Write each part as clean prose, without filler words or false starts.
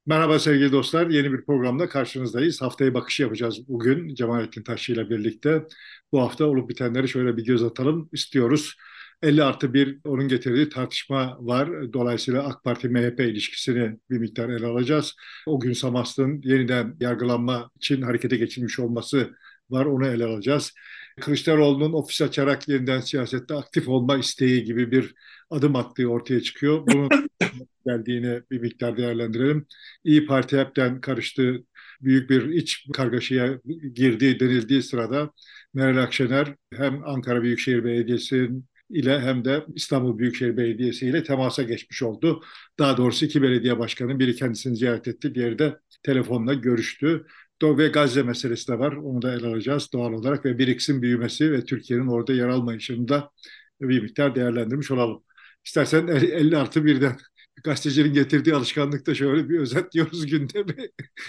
Merhaba sevgili dostlar. Yeni bir programda karşınızdayız. Haftaya bakış yapacağız bugün Cemalettin Taşçı ile birlikte. Bu hafta olup bitenleri şöyle bir göz atalım istiyoruz. 50+1 onun getirdiği tartışma var. Dolayısıyla AK Parti-MHP ilişkisini bir miktar ele alacağız. O gün Samast'ın yeniden yargılanma için harekete geçilmiş olması var. Onu ele alacağız. Kılıçdaroğlu'nun ofis açarak yeniden siyasette aktif olma isteği gibi bir adım attığı ortaya çıkıyor. Bunun geldiğini bir miktar değerlendirelim. İyi Parti hepten karıştı, büyük bir iç kargaşaya girdiği denildiği sırada Meral Akşener hem Ankara Büyükşehir Belediyesi ile hem de İstanbul Büyükşehir Belediyesi ile temasa geçmiş oldu. Daha doğrusu iki belediye başkanı, biri kendisini ziyaret etti, diğeri de telefonla görüştü. Ve Gazze meselesi de var. Onu da ele alacağız doğal olarak ve BRICS'in büyümesi ve Türkiye'nin orada yer almayışını da bir miktar değerlendirmiş olalım. İstersen 50+1'den gazetecinin getirdiği alışkanlıkta şöyle bir özetliyoruz gündemi.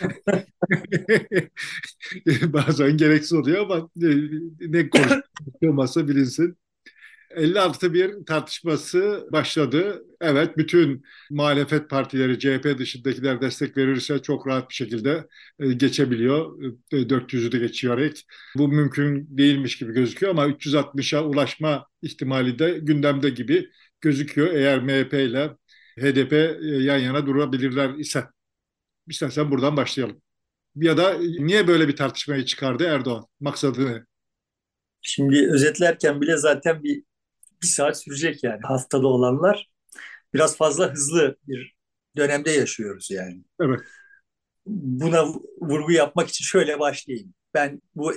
Bazen gereksiz oluyor ama ne konuşulmazsa bilinsin. 50+1 tartışması başladı. Evet, bütün muhalefet partileri, CHP dışındakiler destek verirse çok rahat bir şekilde geçebiliyor. 400'ü de geçiyorek. Bu mümkün değilmiş gibi gözüküyor ama 360'a ulaşma ihtimali de gündemde gibi gözüküyor. Eğer MHP ile HDP yan yana durabilirler ise. İstersen buradan başlayalım. Ya da niye böyle bir tartışmayı çıkardı Erdoğan? Maksadı ne? Şimdi özetlerken bile zaten bir saat sürecek yani haftada olanlar. Biraz fazla hızlı bir dönemde yaşıyoruz yani. Evet. Buna vurgu yapmak için şöyle başlayayım. Ben bu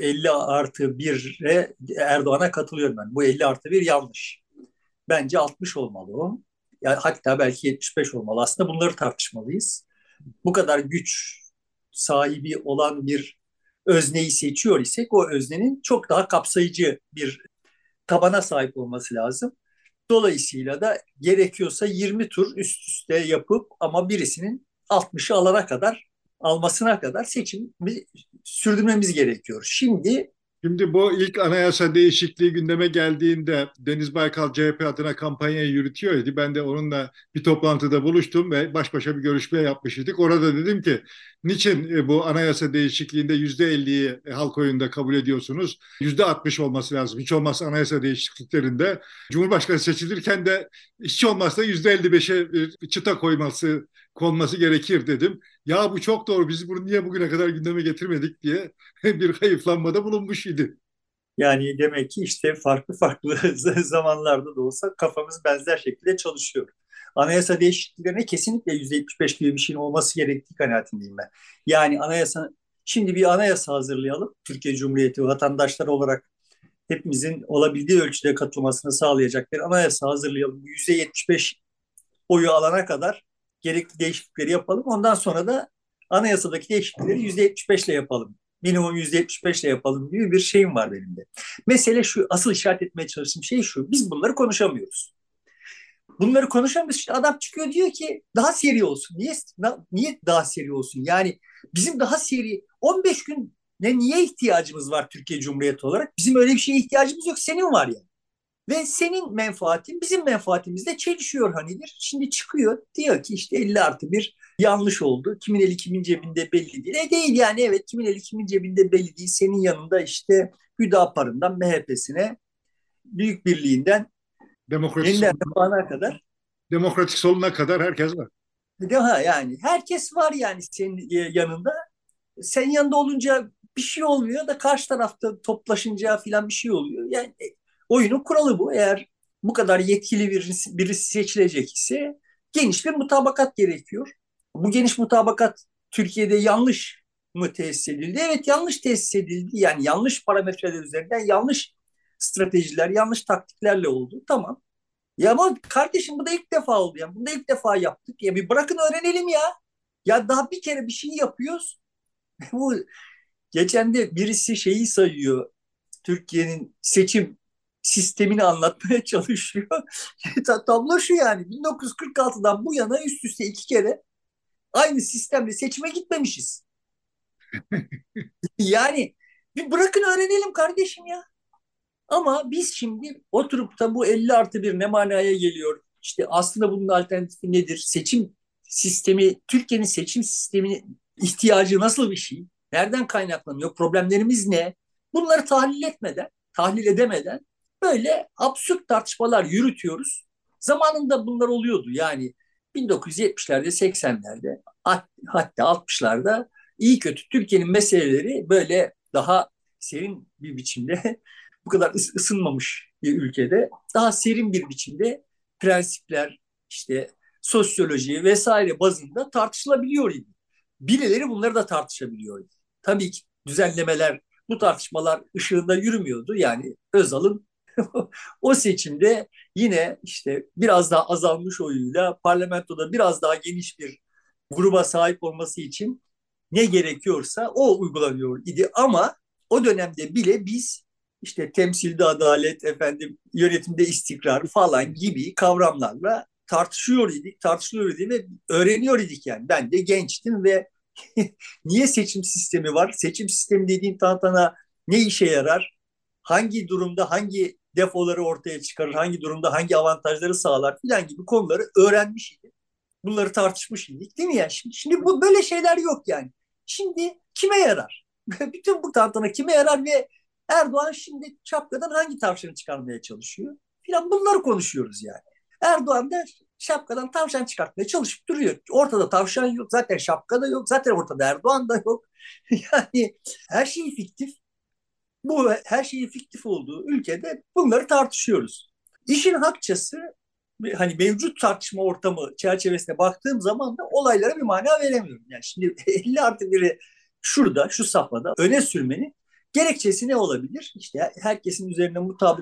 50+1'e Erdoğan'a katılıyorum ben. Bu 50+1 yanlış. Bence 60 olmalı o. Yani hatta belki 75 olmalı. Aslında bunları tartışmalıyız. Bu kadar güç sahibi olan bir özneyi seçiyor isek o öznenin çok daha kapsayıcı bir tabana sahip olması lazım. Dolayısıyla da gerekiyorsa 20 tur üst üste yapıp ama birisinin 60'ı almasına kadar seçim sürdürmemiz gerekiyor. Şimdi Şimdi bu ilk anayasa değişikliği gündeme geldiğinde Deniz Baykal CHP adına kampanyayı yürütüyor idi. Ben de onunla bir toplantıda buluştum ve baş başa bir görüşme yapmıştık. Orada dedim ki niçin bu anayasa değişikliğinde %50'yi halk oyunda kabul ediyorsunuz? %60 olması lazım. Hiç olmazsa anayasa değişikliklerinde Cumhurbaşkanı seçilirken de hiç olmazsa %55'e bir çıta konması gerekir dedim. Ya bu çok doğru. Biz bunu niye bugüne kadar gündeme getirmedik diye bir hayıflanmada bulunmuş idi. yani demek ki işte farklı farklı zamanlarda da olsa kafamız benzer şekilde çalışıyor. Anayasa değişikliklerine kesinlikle %75 gibi bir şeyin olması gerektiği kanaatindeyim ben. Yani şimdi bir anayasa hazırlayalım. Türkiye Cumhuriyeti vatandaşları olarak hepimizin olabildiği ölçüde katılmasını sağlayacak bir anayasa hazırlayalım. %75 oyu alana kadar gerekli değişiklikleri yapalım. Ondan sonra da anayasadaki değişiklikleri %75 ile yapalım. Minimum %75 ile yapalım gibi bir şeyim var benim de. Mesele şu, asıl işaret etmeye çalıştığım şey şu. Biz bunları konuşamıyoruz. Bunları konuşamıyoruz. İşte adam çıkıyor diyor ki daha seri olsun. Niye daha seri olsun? Yani bizim daha seri 15 gün niye ihtiyacımız var Türkiye Cumhuriyeti olarak? Bizim öyle bir şeye ihtiyacımız yok. Senin var ya. Ve senin menfaatin bizim menfaatimizle çelişiyor hanidir. Şimdi çıkıyor diyor ki işte 50+1 yanlış oldu. Kimin eli kimin cebinde belli değil. Değil yani evet kimin eli kimin cebinde belli değil. Senin yanında işte Hüdapar'ından MHP'sine Büyük Birliği'nden Demokratik, yeniden refahına kadar demokratik soluna kadar herkes var. daha yani herkes var yani senin yanında. Sen yanında olunca bir şey olmuyor da karşı tarafta toplaşınca filan bir şey oluyor. Yani oyunun kuralı bu. Eğer bu kadar yetkili birisi seçilecek ise geniş bir mutabakat gerekiyor. Bu geniş mutabakat Türkiye'de yanlış mı tesis edildi? Evet yanlış tesis edildi. Yani yanlış parametreler üzerinden yanlış stratejiler, yanlış taktiklerle oldu. Tamam. Ya ama kardeşim bu da ilk defa oldu. Yani bunu da ilk defa yaptık. Ya bir bırakın öğrenelim ya. Ya daha bir kere bir şey yapıyoruz. Bu geçen de birisi şeyi sayıyor. Türkiye'nin seçim sistemini anlatmaya çalışıyor. Tablo şu yani 1946'dan bu yana üst üste iki kere aynı sistemle seçime gitmemişiz. Yani bir bırakın öğrenelim kardeşim ya. Ama biz şimdi oturup da bu 50+1 ne manaya geliyor? İşte aslında bunun alternatifi nedir? Seçim sistemi, Türkiye'nin seçim sistemi ihtiyacı nasıl bir şey? Nereden kaynaklanıyor? Problemlerimiz ne? Bunları tahlil edemeden böyle absürt tartışmalar yürütüyoruz. Zamanında bunlar oluyordu. Yani 1970'lerde, 80'lerde, hatta 60'larda iyi kötü Türkiye'nin meseleleri böyle daha serin bir biçimde bu kadar ısınmamış bir ülkede daha serin bir biçimde prensipler, işte sosyoloji vesaire bazında tartışılabiliyor idi. Birileri bunları da tartışabiliyor idi. Tabii ki düzenlemeler, bu tartışmalar ışığında yürümüyordu. Yani Özal'ın o seçimde yine işte biraz daha azalmış oyuyla parlamentoda biraz daha geniş bir gruba sahip olması için ne gerekiyorsa o uygulanıyor idi. Ama o dönemde bile biz işte temsilde adalet, efendim yönetimde istikrar falan gibi kavramlarla tartışıyor idik ve öğreniyor idik yani. Ben de gençtim ve niye seçim sistemi var? Seçim sistemi dediğin tantana ne işe yarar? Hangi durumda hangi defoları ortaya çıkarır? Hangi durumda hangi avantajları sağlar filan gibi konuları öğrenmiş idik. Bunları tartışmış idik değil mi yani? Şimdi bu böyle şeyler yok yani. Şimdi kime yarar? Bütün bu tantana kime yarar ve Erdoğan şimdi şapkadan hangi tavşanı çıkarmaya çalışıyor? Filan bunları konuşuyoruz yani. Erdoğan da şapkadan tavşan çıkartmaya çalışıp duruyor. Ortada tavşan yok, zaten şapka da yok, zaten ortada Erdoğan da yok. Yani her şey fiktif. Bu her şeyin fiktif olduğu ülkede bunları tartışıyoruz. İşin hakçası hani mevcut tartışma ortamı çerçevesine baktığım zaman da olaylara bir mana veremiyorum. Yani şimdi 50 artı biri şurada, şu safhada öne sürmenin gerekçesi ne olabilir? İşte herkesin üzerine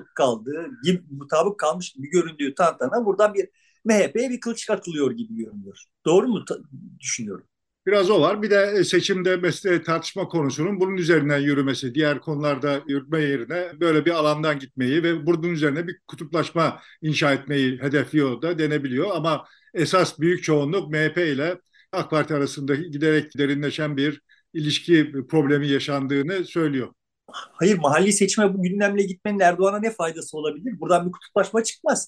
mutabık kalmış gibi göründüğü tantana buradan bir MHP'ye bir kılıç atılıyor gibi görünüyor. Doğru mu düşünüyorum? Biraz o var. Bir de seçimde mesele tartışma konusunun bunun üzerinden yürümesi, diğer konularda yürütme yerine böyle bir alandan gitmeyi ve bunun üzerine bir kutuplaşma inşa etmeyi hedefliyor da denebiliyor. Ama esas büyük çoğunluk MHP ile AK Parti arasında giderek derinleşen bir ilişki problemi yaşandığını söylüyor. Hayır, mahalli seçime bu gündemle gitmenin Erdoğan'a ne faydası olabilir? Buradan bir kutuplaşma çıkmaz.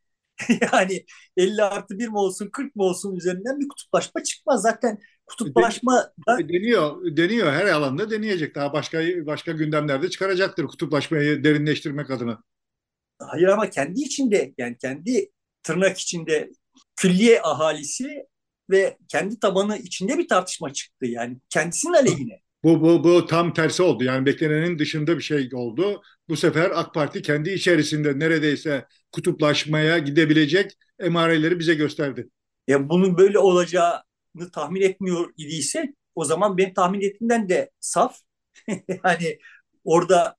Yani 50 artı bir mi olsun 40 mı olsun üzerinden bir kutuplaşma çıkmaz. Zaten Den- kutuplaşma da deniyor, her alanda deneyecek. Daha başka gündemlerde çıkaracaktır kutuplaşmayı derinleştirmek adına. hayır ama kendi içinde yani kendi tırnak içinde külliye ahalisi ve kendi tabanı içinde bir tartışma çıktı. Yani kendisinin aleyhine. Bu tam tersi oldu. Yani beklenenin dışında bir şey oldu. Bu sefer AK Parti kendi içerisinde neredeyse kutuplaşmaya gidebilecek emareleri bize gösterdi. Bunun böyle olacağını tahmin etmiyor idiyse o zaman benim tahmin ettiğimden de saf. Yani orada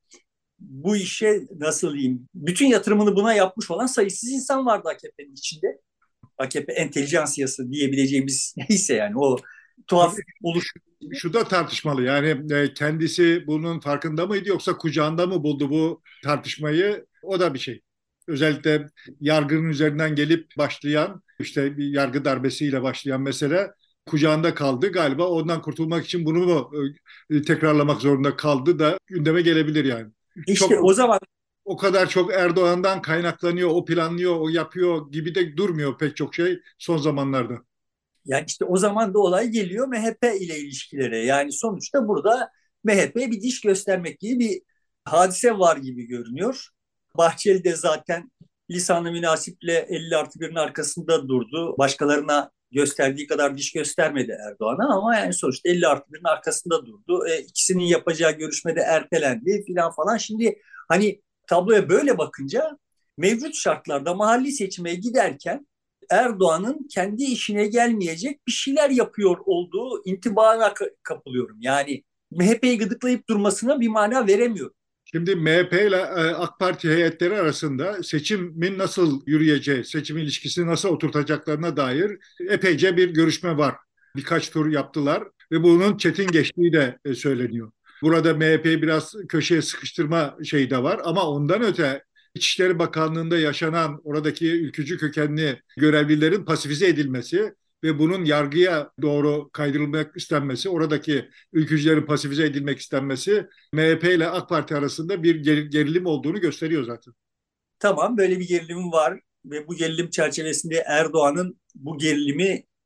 bu işe nasıl diyeyim bütün yatırımını buna yapmış olan sayısız insan vardı AKP'nin içinde. AKP entelijansiyası diyebileceğimiz neyse yani o tuhaf Tabii oluş. şu da tartışmalı. Yani kendisi bunun farkında mıydı yoksa kucağında mı buldu bu tartışmayı? O da bir şey. Özellikle yargının üzerinden gelip başlayan, işte bir yargı darbesiyle başlayan mesele kucağında kaldı. Galiba ondan kurtulmak için bunu mu tekrarlamak zorunda kaldı da gündeme gelebilir yani. İşte Çok o zaman o kadar çok Erdoğan'dan kaynaklanıyor, o planlıyor, o yapıyor gibi de durmuyor pek çok şey son zamanlarda. yani işte o zaman da olay geliyor MHP ile ilişkilere. Yani sonuçta burada MHP bir diş göstermek gibi bir hadise var gibi görünüyor. Bahçeli de zaten lisanı münasiple 50 artı birin arkasında durdu. Başkalarına gösterdiği kadar diş göstermedi Erdoğan'a ama yani sonuçta 50 artı birin arkasında durdu. İkisinin yapacağı görüşmede ertelendi filan falan. Şimdi hani tabloya böyle bakınca mevcut şartlarda mahalli seçime giderken Erdoğan'ın kendi işine gelmeyecek bir şeyler yapıyor olduğu intibana kapılıyorum. Yani MHP'yi gıdıklayıp durmasına bir mana veremiyor. Şimdi MHP ile AK Parti heyetleri arasında seçimin nasıl yürüyeceği, seçim ilişkisini nasıl oturtacaklarına dair epeyce bir görüşme var. Birkaç tur yaptılar ve bunun çetin geçtiği de söyleniyor. Burada MHP'yi biraz köşeye sıkıştırma şeyi de var ama ondan öte İçişleri Bakanlığı'nda yaşanan oradaki ülkücü kökenli görevlilerin pasifize edilmesi ve bunun yargıya doğru kaydırılmak istenmesi, oradaki ülkücülerin pasifize edilmek istenmesi MHP ile AK Parti arasında bir gerilim olduğunu gösteriyor zaten. Tamam böyle bir gerilim var ve bu gerilim çerçevesinde Erdoğan'ın bu gerilimi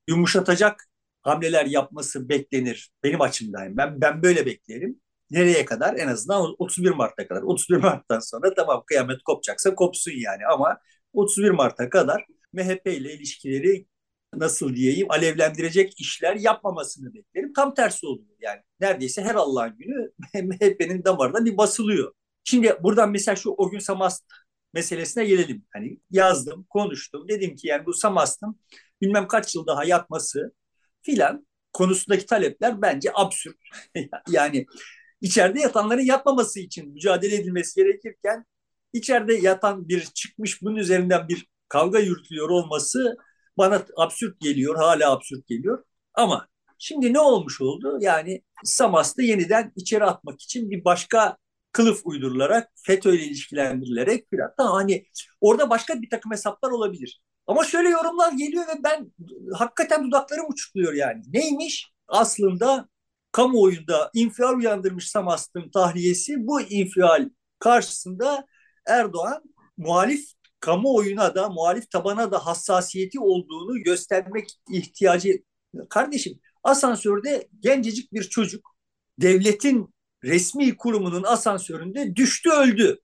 yumuşatacak hamleler yapması beklenir benim açımdan. Ben böyle beklerim. Nereye kadar? En azından 31 Mart'a kadar. 31 Mart'tan sonra tamam, kıyamet kopacaksa kopsun yani, ama 31 Mart'a kadar MHP ile ilişkileri, nasıl diyeyim, alevlendirecek işler yapmamasını beklerim. Tam tersi oluyor yani. Neredeyse her Allah'ın günü MHP'nin damarına bir basılıyor. Şimdi buradan mesela şu o gün Samast meselesine gelelim. Hani yazdım, konuştum. Dedim ki yani bu Samast'ın bilmem kaç yıl daha yatması filan konusundaki talepler bence absürt. Yani içeride yatanların yatmaması için mücadele edilmesi gerekirken içeride yatan bir çıkmış, bunun üzerinden bir kavga yürütülüyor olması bana absürt geliyor, hala absürt geliyor. Ama şimdi ne olmuş oldu? Yani Samast'ı yeniden içeri atmak için bir başka kılıf uydurularak, FETÖ ile ilişkilendirilerek filan. Tamam, hani orada başka bir takım hesaplar olabilir. Ama şöyle yorumlar geliyor ve ben hakikaten dudaklarım uçukluyor yani. Neymiş? Aslında kamuoyunda infial uyandırmış Samast'ın tahliyesi, bu infial karşısında Erdoğan muhalif kamuoyuna da, muhalif tabana da hassasiyeti olduğunu göstermek ihtiyacı. Kardeşim, asansörde gencecik bir çocuk devletin resmi kurumunun asansöründe düştü, öldü.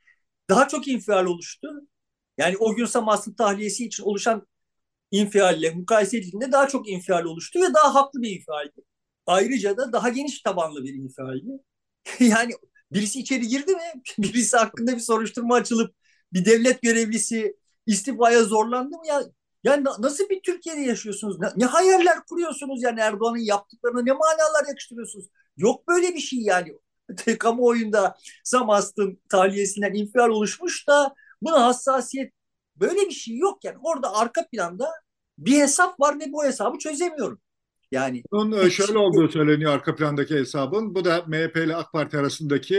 Daha çok infial oluştu. Yani o gün Samast'ın tahliyesi için oluşan infialle mukayese edildiğinde daha çok infial oluştu ve daha haklı bir infialdi. Ayrıca da daha geniş tabanlı bir infialdi. Yani birisi içeri girdi mi? Birisi hakkında bir soruşturma açılıp bir devlet görevlisi istifaya zorlandı mı ya? Yani nasıl bir Türkiye'de yaşıyorsunuz? Ne hayaller kuruyorsunuz yani, Erdoğan'ın yaptıklarına ne manalar yakıştırıyorsunuz? Yok böyle bir şey yani. Kamuoyunda Samast'ın tahliyesinden infial oluşmuş da buna hassasiyet, böyle bir şey yok yani. Orada arka planda bir hesap var ve bu hesabı çözemiyorum. Yani Bunun şöyle olduğu söyleniyor arka plandaki hesabın. Bu da MHP ile AK Parti arasındaki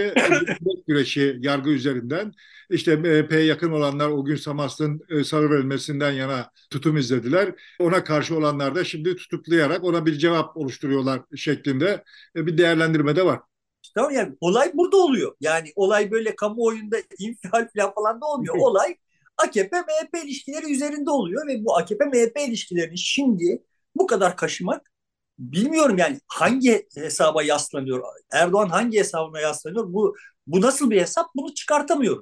güreşi yargı üzerinden. İşte MHP'ye yakın olanlar o gün Samast'ın salıverilmesinden yana tutum izlediler. Ona karşı olanlar da şimdi tutuklayarak ona bir cevap oluşturuyorlar şeklinde bir değerlendirme de var. tamam, yani olay burada oluyor. Yani olay böyle kamuoyunda infial falan da olmuyor. Olay AKP-MHP ilişkileri üzerinde oluyor ve bu AKP-MHP ilişkilerini şimdi bu kadar kaşımak, bilmiyorum yani hangi hesaba yaslanıyor? Erdoğan hangi hesabına yaslanıyor? Bu nasıl bir hesap? Bunu çıkartamıyorum.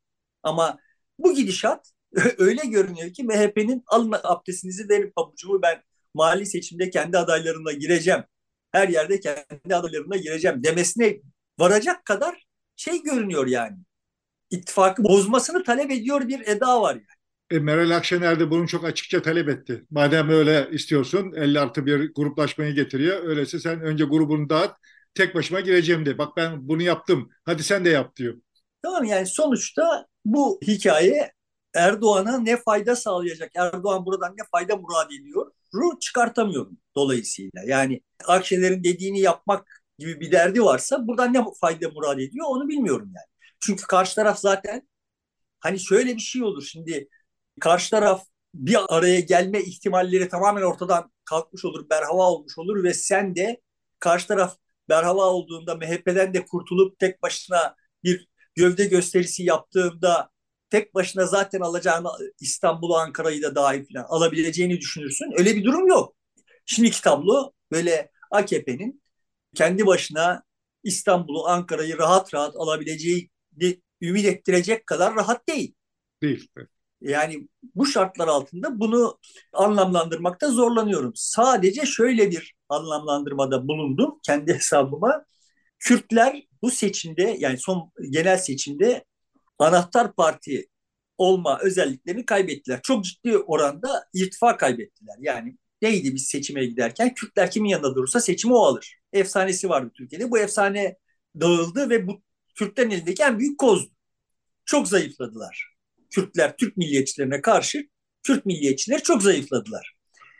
Ama bu gidişat öyle görünüyor ki MHP'nin alın abdestinizi verin pabucumu, ben mali seçimde kendi adaylarına gireceğim, her yerde kendi adaylarına gireceğim demesine varacak kadar şey görünüyor yani. İttifakı bozmasını talep ediyor bir eda var yani. Meral Akşener de bunu çok açıkça talep etti. Madem öyle istiyorsun 50 artı bir gruplaşmayı getiriyor. Öyleyse sen önce grubunu dağıt, tek başıma gireceğim de. Bak ben bunu yaptım. Hadi sen de yap diyor. Tamam, yani sonuçta bu hikaye Erdoğan'a ne fayda sağlayacak, Erdoğan buradan ne fayda murad ediyor çıkartamıyorum dolayısıyla. Yani Akşener'in dediğini yapmak gibi bir derdi varsa buradan ne fayda murad ediyor onu bilmiyorum yani. Çünkü karşı taraf zaten, hani şöyle bir şey olur şimdi, karşı taraf bir araya gelme ihtimalleri tamamen ortadan kalkmış olur, berhava olmuş olur ve sen de karşı taraf berhava olduğunda MHP'den de kurtulup tek başına bir gövde gösterisi yaptığında tek başına zaten alacağını İstanbul'u, Ankara'yı da dahil falan alabileceğini düşünürsün. Öyle bir durum yok. Şimdiki tablo böyle AKP'nin kendi başına İstanbul'u, Ankara'yı rahat rahat alabileceği ümit ettirecek kadar rahat değil. Değil. Yani bu şartlar altında bunu anlamlandırmakta zorlanıyorum. Sadece şöyle bir anlamlandırmada bulundum kendi hesabıma. Kürtler bu seçimde, yani son genel seçimde anahtar parti olma özelliklerini kaybettiler. Çok ciddi oranda irtifa kaybettiler. Yani neydi, biz seçime giderken Kürtler kimin yanında durursa seçimi o alır. Efsanesi vardı Türkiye'de. Bu efsane dağıldı ve bu Kürtlerin elindeki en büyük kozdu. Çok zayıfladılar. Kürtler, Türk milliyetçilerine karşı Kürt milliyetçileri çok zayıfladılar.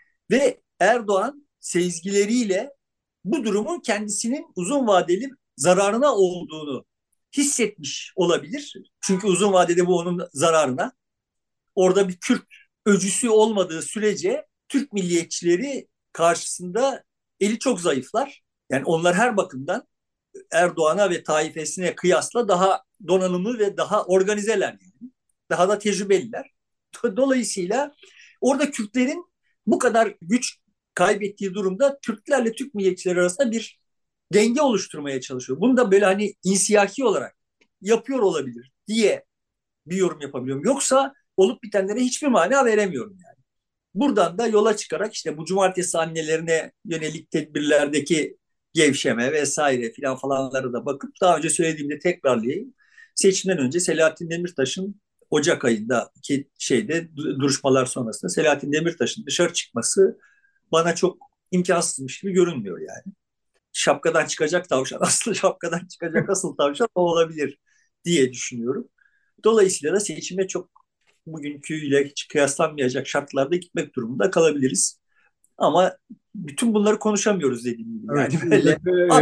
Ve Erdoğan sezgileriyle bu durumun kendisinin uzun vadeli zararına olduğunu hissetmiş olabilir. Çünkü uzun vadede bu onun zararına. Orada bir Kürt öcüsü olmadığı sürece Türk milliyetçileri karşısında eli çok zayıflar. Yani onlar her bakımdan Erdoğan'a ve taifesine kıyasla daha donanımlı ve daha organizeler yani. Daha da tecrübeliler. Dolayısıyla orada Kürtlerin bu kadar güç kaybettiği durumda Türklerle Türk milliyetçileri arasında bir denge oluşturmaya çalışıyor. Bunu da böyle hani insiyaki olarak yapıyor olabilir diye bir yorum yapabiliyorum. Yoksa olup bitenlere hiçbir mana veremiyorum yani. Buradan da yola çıkarak işte bu cumartesi annelerine yönelik tedbirlerdeki gevşeme vesaire filan falanları da bakıp daha önce söylediğimde tekrarlayayım. Seçimden önce Selahattin Demirtaş'ın Ocak ayındaki duruşmalar sonrasında Selahattin Demirtaş'ın dışarı çıkması bana çok imkansızmış gibi görünmüyor yani. Şapkadan çıkacak tavşan, asıl şapkadan çıkacak asıl tavşan o olabilir diye düşünüyorum. Dolayısıyla da seçime çok bugünküyle hiç kıyaslanmayacak şartlarda gitmek durumunda kalabiliriz. Ama bütün bunları konuşamıyoruz dediğim gibi. Evet, Yani böyle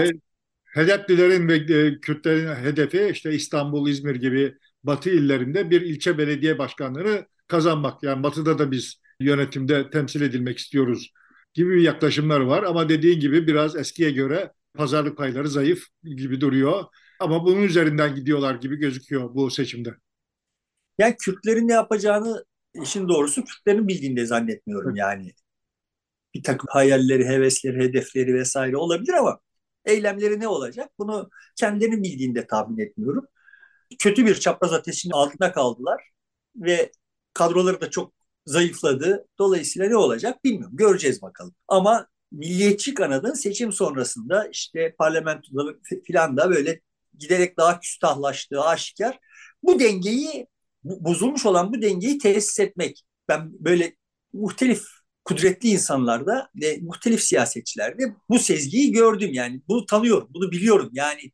HDP'lilerin ve Kürtlerin hedefi işte İstanbul, İzmir gibi Batı illerinde bir ilçe belediye başkanlığını kazanmak. Yani Batı'da da biz yönetimde temsil edilmek istiyoruz gibi bir yaklaşımlar var. Ama dediğin gibi biraz eskiye göre pazarlık payları zayıf gibi duruyor. Ama bunun üzerinden gidiyorlar gibi gözüküyor bu seçimde. yani Kürtlerin ne yapacağını işin doğrusu Kürtlerin bildiğini de zannetmiyorum yani. Bir takım hayalleri, hevesleri, hedefleri vesaire olabilir ama eylemleri ne olacak? Bunu kendilerinin bildiğini de tahmin etmiyorum. Kötü bir çapraz ateşin altında kaldılar ve kadroları da çok zayıfladı. Dolayısıyla ne olacak bilmiyorum. Göreceğiz bakalım. Ama milliyetçi kanadın seçim sonrasında işte parlamentoda filan da böyle giderek daha küstahlaştığı aşikar. Bu dengeyi, bozulmuş olan bu dengeyi tesis etmek. Ben böyle muhtelif kudretli insanlarda ve muhtelif siyasetçilerde bu sezgiyi gördüm yani. Bunu tanıyorum, bunu biliyorum. Yani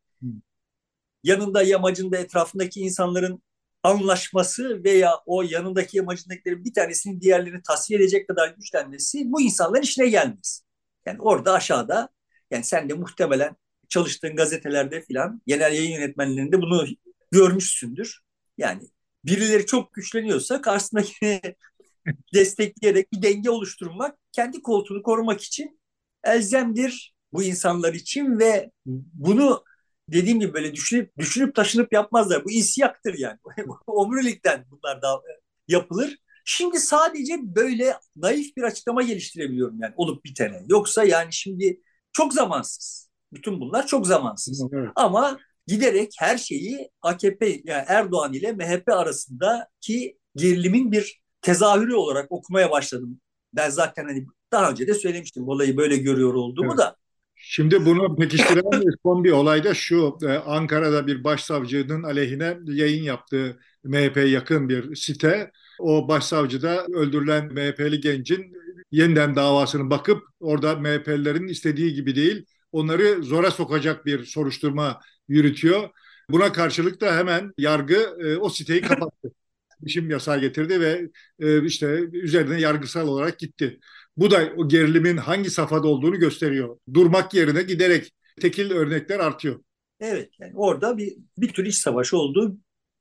yanında yamacında etrafındaki insanların anlaşması veya o yanındaki yamacındakilerin bir tanesinin diğerlerini tasfiye edecek kadar güçlenmesi bu insanların işine gelmez. Yani orada aşağıda yani sen de muhtemelen çalıştığın gazetelerde filan genel yayın yönetmenlerinde bunu görmüşsündür. Yani birileri çok güçleniyorsa karşısındakini destekleyerek bir denge oluşturmak kendi koltuğunu korumak için elzemdir bu insanlar için ve bunu dediğim gibi böyle düşünüp taşınıp yapmazlar. Bu insiyaktır yani. Omurilikten bunlar da yapılır. Şimdi sadece böyle naif bir açıklama geliştirebiliyorum yani olup bitene. Yoksa yani şimdi çok zamansız. Bütün bunlar çok zamansız. Evet. Ama giderek her şeyi AKP yani Erdoğan ile MHP arasındaki gerilimin bir tezahürü olarak okumaya başladım. Ben zaten hani daha önce de söylemiştim olayı böyle görüyor olduğumu Evet. da. Şimdi bunu pekiştiren son bir olay da şu. Ankara'da bir başsavcının aleyhine yayın yaptığı MHP'ye yakın bir site. O başsavcı da öldürülen MHP'li gencin yeniden davasını bakıp orada MHP'lilerin istediği gibi değil, onları zora sokacak bir soruşturma yürütüyor. Buna karşılık da hemen yargı o siteyi kapattı. Bilişim yasağı getirdi ve işte üzerine yargısal olarak gitti. Bu da o gerilimin hangi safhada olduğunu gösteriyor. Durmak yerine giderek tekil örnekler artıyor. Evet yani orada bir tür iç savaşı olduğunu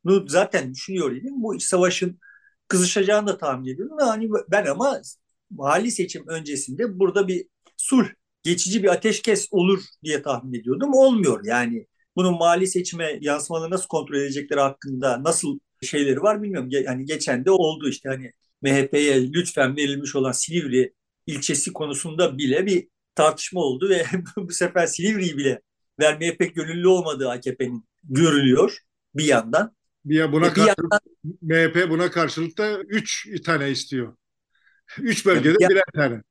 zaten düşünüyor idim. Bu iç savaşın kızışacağını da tahmin ediyorum. Hani ben ama mahalli seçim öncesinde burada bir sulh, geçici bir ateşkes olur diye tahmin ediyordum. Olmuyor yani. Bunun mali seçime yansımaları nasıl kontrol edecekleri hakkında nasıl şeyleri var bilmiyorum. Yani geçen de oldu işte hani MHP'ye lütfen verilmiş olan Silivri ilçesi konusunda bile bir tartışma oldu ve bu sefer Silivri'yi bile vermeye pek gönüllü olmadığı AKP'nin görülüyor bir yandan. Buna Bir karşılık yandan MHP buna karşılık da 3 tane istiyor. 3 bölgede ya, birer tane.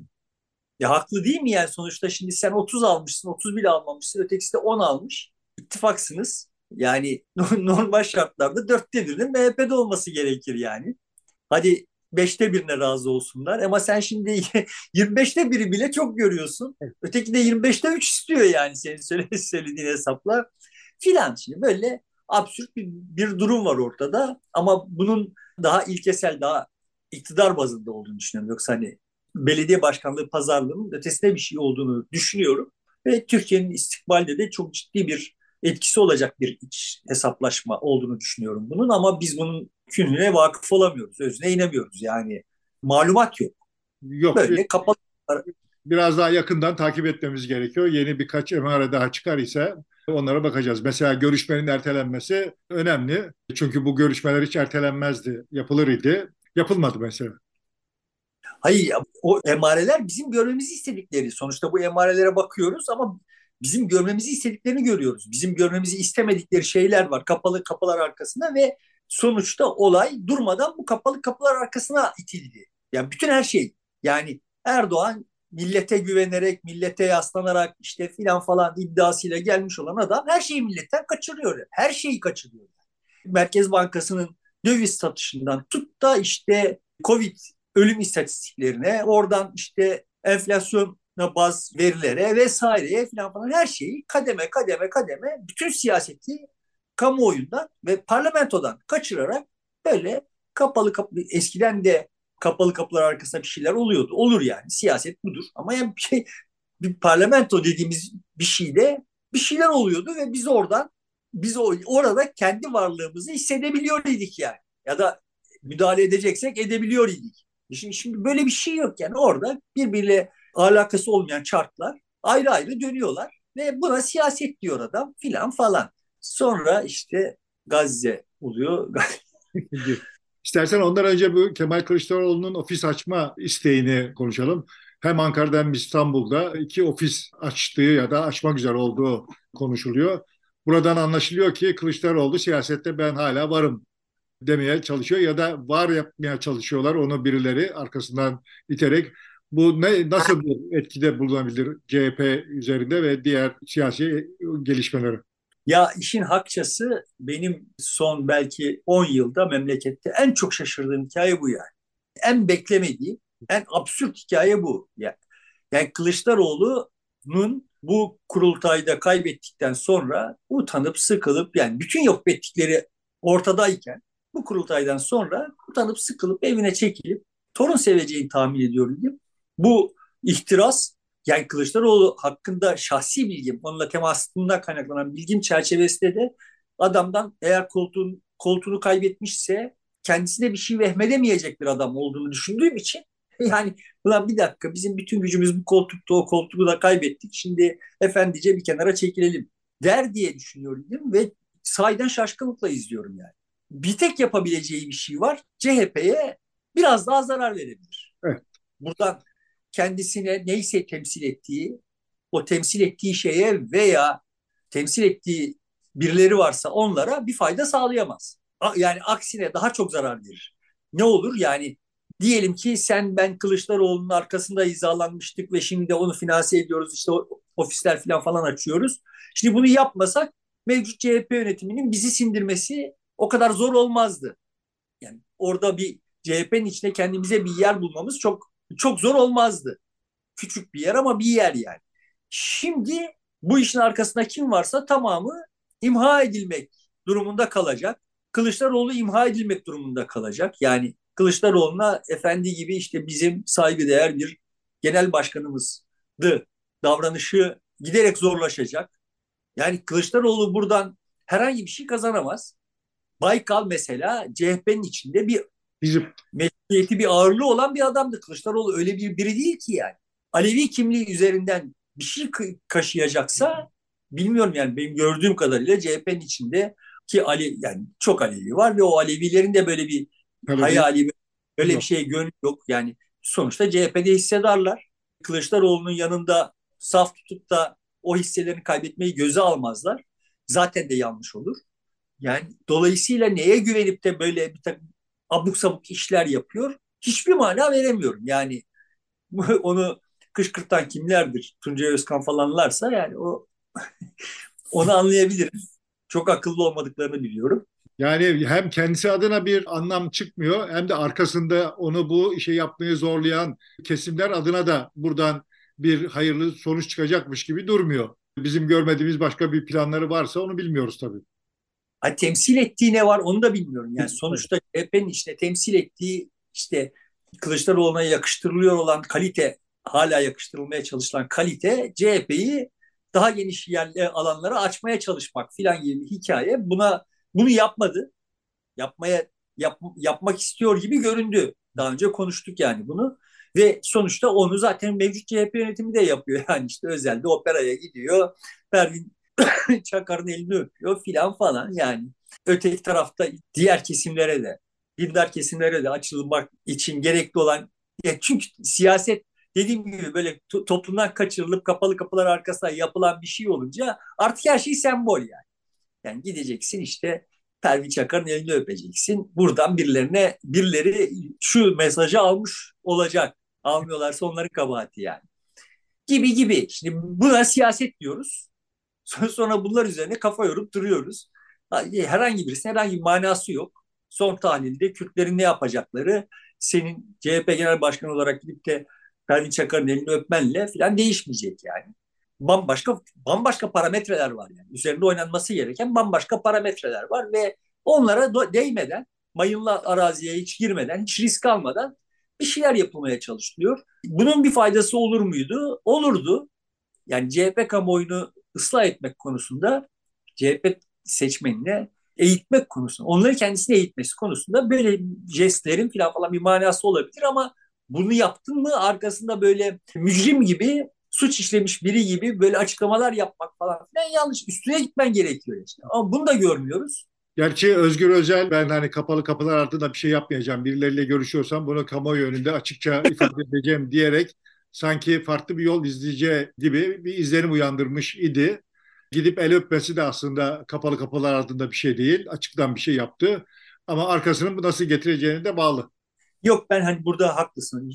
ya haklı değil mi yani sonuçta şimdi sen 30 almışsın 30 bile almamışsın ötekisi de 10 almış ittifaksınız. Yani normal şartlarda dörtte birinin MHP'de olması gerekir yani. Hadi beşte birine razı olsunlar ama sen şimdi 25'te biri bile çok görüyorsun. Öteki de 25'te 3 istiyor yani senin söylediğin hesapla filan. Şimdi böyle absürt bir durum var ortada ama bunun daha ilkesel, daha iktidar bazında olduğunu düşünüyorum. Yoksa hani belediye başkanlığı pazarlığının ötesinde bir şey olduğunu düşünüyorum. Ve Türkiye'nin istikbalde de çok ciddi bir etkisi olacak bir iç hesaplaşma olduğunu düşünüyorum bunun. Ama biz bunun künhüne vakıf olamıyoruz, özüne inemiyoruz. Yani malumat yok. Yok, Böyle kapalı. biraz daha yakından takip etmemiz gerekiyor. Yeni birkaç emare daha çıkar ise onlara bakacağız. Mesela görüşmenin ertelenmesi önemli. Çünkü bu görüşmeler hiç ertelenmezdi, yapılır idi. Yapılmadı mesela. Hayır, o emareler bizim görmemizi istedikleri. Sonuçta bu emarelere bakıyoruz ama bizim görmemizi istediklerini görüyoruz. Bizim görmemizi istemedikleri şeyler var kapalı kapılar arkasında ve sonuçta olay durmadan bu kapalı kapılar arkasına itildi. Yani bütün her şey. Yani Erdoğan millete güvenerek, millete yaslanarak işte filan falan iddiasıyla gelmiş olan adam her şeyi milletten kaçırıyor. Her şeyi kaçırıyor. Merkez Bankası'nın döviz satışından tut da işte Covid ölüm istatistiklerine, oradan işte enflasyona baz verilere vesaireye falan her şeyi kademe kademe kademe bütün siyaseti kamuoyundan ve parlamentodan kaçırarak böyle kapalı kapı, eskiden de kapalı kapılar arkasında bir şeyler oluyordu. Olur yani, siyaset budur. Ama yani bir parlamento dediğimiz bir şeyde bir şeyler oluyordu ve biz orada kendi varlığımızı hissedebiliyor idik yani. Ya da müdahale edeceksek edebiliyor idik. Şimdi böyle bir şey yok yani, orada birbiriyle alakası olmayan çarklar ayrı ayrı dönüyorlar ve buna siyaset diyor adam filan falan. Sonra işte Gazze oluyor. İstersen ondan önce bu Kemal Kılıçdaroğlu'nun ofis açma isteğini konuşalım. Hem Ankara'da hem İstanbul'da iki ofis açtığı ya da açmak üzere olduğu konuşuluyor. Buradan anlaşılıyor ki Kılıçdaroğlu siyasette ben hala varım demeye çalışıyor ya da var yapmaya çalışıyorlar onu birileri arkasından iterek. Bu nasıl bir etkide bulunabilir CHP üzerinde ve diğer siyasi gelişmeleri? Ya işin hakçası, benim son belki 10 yılda memlekette en çok şaşırdığım hikaye bu yani. En beklemediğim, en absürt hikaye bu. Yani Kılıçdaroğlu'nun bu kurultayda kaybettikten sonra utanıp sıkılıp, yani bütün yapıp ettikleri ortadayken bu kurultaydan sonra utanıp sıkılıp evine çekilip torun seveceğini tahmin ediyorum diyeyim. Bu ihtiras, yani Kılıçdaroğlu hakkında şahsi bilgim, onunla temasından kaynaklanan bilgim çerçevesinde de adamdan, eğer koltuğunu kaybetmişse kendisine bir şey vehmedemeyecek bir adam olduğunu düşündüğüm için yani, ulan bir dakika, bizim bütün gücümüz bu koltukta, o koltuğu da kaybettik. Şimdi efendice bir kenara çekilelim der diye düşünüyorum ve sahiden şaşkınlıkla izliyorum yani. Bir tek yapabileceği bir şey var. CHP'ye biraz daha zarar verebilir. Evet. Buradan kendisine neyse temsil ettiği, o temsil ettiği şeye veya temsil ettiği birileri varsa onlara bir fayda sağlayamaz. Yani aksine daha çok zarar verir. Ne olur yani, diyelim ki sen ben Kılıçdaroğlu'nun arkasında hizalanmıştık ve şimdi de onu finanse ediyoruz, işte ofisler falan açıyoruz. Şimdi bunu yapmasak mevcut CHP yönetiminin bizi sindirmesi o kadar zor olmazdı. Yani orada bir CHP'nin içinde kendimize bir yer bulmamız çok çok zor olmazdı. Küçük bir yer ama bir yer yani. Şimdi bu işin arkasında kim varsa tamamı imha edilmek durumunda kalacak. Kılıçdaroğlu imha edilmek durumunda kalacak. Yani Kılıçdaroğlu'na efendi gibi işte bizim saygıdeğer bir genel başkanımızdı davranışı giderek zorlaşacak. Yani Kılıçdaroğlu buradan herhangi bir şey kazanamaz. Baykal mesela CHP'nin içinde bir Bizim mesuliyeti, bir ağırlığı olan bir adamdı. Kılıçdaroğlu öyle biri değil ki yani. Alevi kimliği üzerinden bir şey kaşıyacaksa, bilmiyorum yani, benim gördüğüm kadarıyla CHP'nin içinde ki yani çok Alevi var ve o Alevilerin de böyle bir talebi hayali, böyle bir yok. şeye gönül yok. Yani sonuçta CHP'de hissedarlar. Kılıçdaroğlu'nun yanında saf tutup da o hisselerini kaybetmeyi göze almazlar. Zaten de yanlış olur. Yani dolayısıyla neye güvenip de böyle bir takım abuk sabuk işler yapıyor? Hiçbir mana veremiyorum. Yani onu kışkırtan kimlerdir? Tuncay Özkan falanlarsa yani onu anlayabilirim. Çok akıllı olmadıklarını biliyorum. Yani hem kendisi adına bir anlam çıkmıyor hem de arkasında onu bu işe yapmayı zorlayan kesimler adına da buradan bir hayırlı sonuç çıkacakmış gibi durmuyor. Bizim görmediğimiz başka bir planları varsa onu bilmiyoruz tabii. Ha, temsil ettiği ne var onu da bilmiyorum. Yani sonuçta CHP'nin işte temsil ettiği, işte Kılıçdaroğlu'na yakıştırılıyor olan kalite, hala yakıştırılmaya çalışılan kalite, CHP'yi daha geniş yerli alanlara açmaya çalışmak filan gibi bir hikaye. Bunu yapmadı. Yapmak istiyor gibi göründü. Daha önce konuştuk yani bunu. Ve sonuçta onu zaten mevcut CHP yönetimi de yapıyor. Yani işte özelde operaya gidiyor. Pervin Çakar'ın elini öpüyor filan falan yani. Öteki tarafta diğer kesimlere de, dindar kesimlere de açılmak için gerekli olan Ya çünkü siyaset dediğim gibi böyle toplumdan kaçırılıp kapalı kapılar arkasında yapılan bir şey olunca artık her şey sembol yani. Yani gideceksin işte Pervin Çakar'ın elini öpeceksin. Buradan birileri şu mesajı almış olacak. Almıyorlarsa onların kabahati yani. Gibi gibi. Şimdi buna siyaset diyoruz. Sonra bunlar üzerine kafa yorup duruyoruz. Herhangi birisinin herhangi bir manası yok. Son tahlilde Kürtlerin ne yapacakları senin CHP Genel Başkanı olarak gidip de Pervin Çakar'ın elini öpmenle falan değişmeyecek yani. Bambaşka parametreler var yani. Üzerinde oynanması gereken bambaşka parametreler var ve onlara değmeden, mayınlı araziye hiç girmeden, hiç risk almadan bir şeyler yapılmaya çalışılıyor. Bunun bir faydası olur muydu? Olurdu. Yani CHP kamuoyunu ıslah etmek konusunda, CHP seçmenine eğitmek konusunda, onları kendisine eğitmesi konusunda böyle jestlerin falan bir manası olabilir ama bunu yaptın mı arkasında böyle mücrim gibi, suç işlemiş biri gibi böyle açıklamalar yapmak falan filan yanlış. Üstüne gitmen gerekiyor işte. Ama bunu da görmüyoruz. Gerçi Özgür Özel ben hani kapalı kapılar ardında bir şey yapmayacağım. Birileriyle görüşüyorsam bunu kamuoyu önünde açıkça ifade edeceğim diyerek sanki farklı bir yol izleyeceği gibi bir izlenim uyandırmış idi. Gidip el öpmesi de aslında kapalı kapılar ardında bir şey değil. Açıktan bir şey yaptı. Ama arkasının bu nasıl getireceğine de bağlı. Yok ben hani burada haklısın.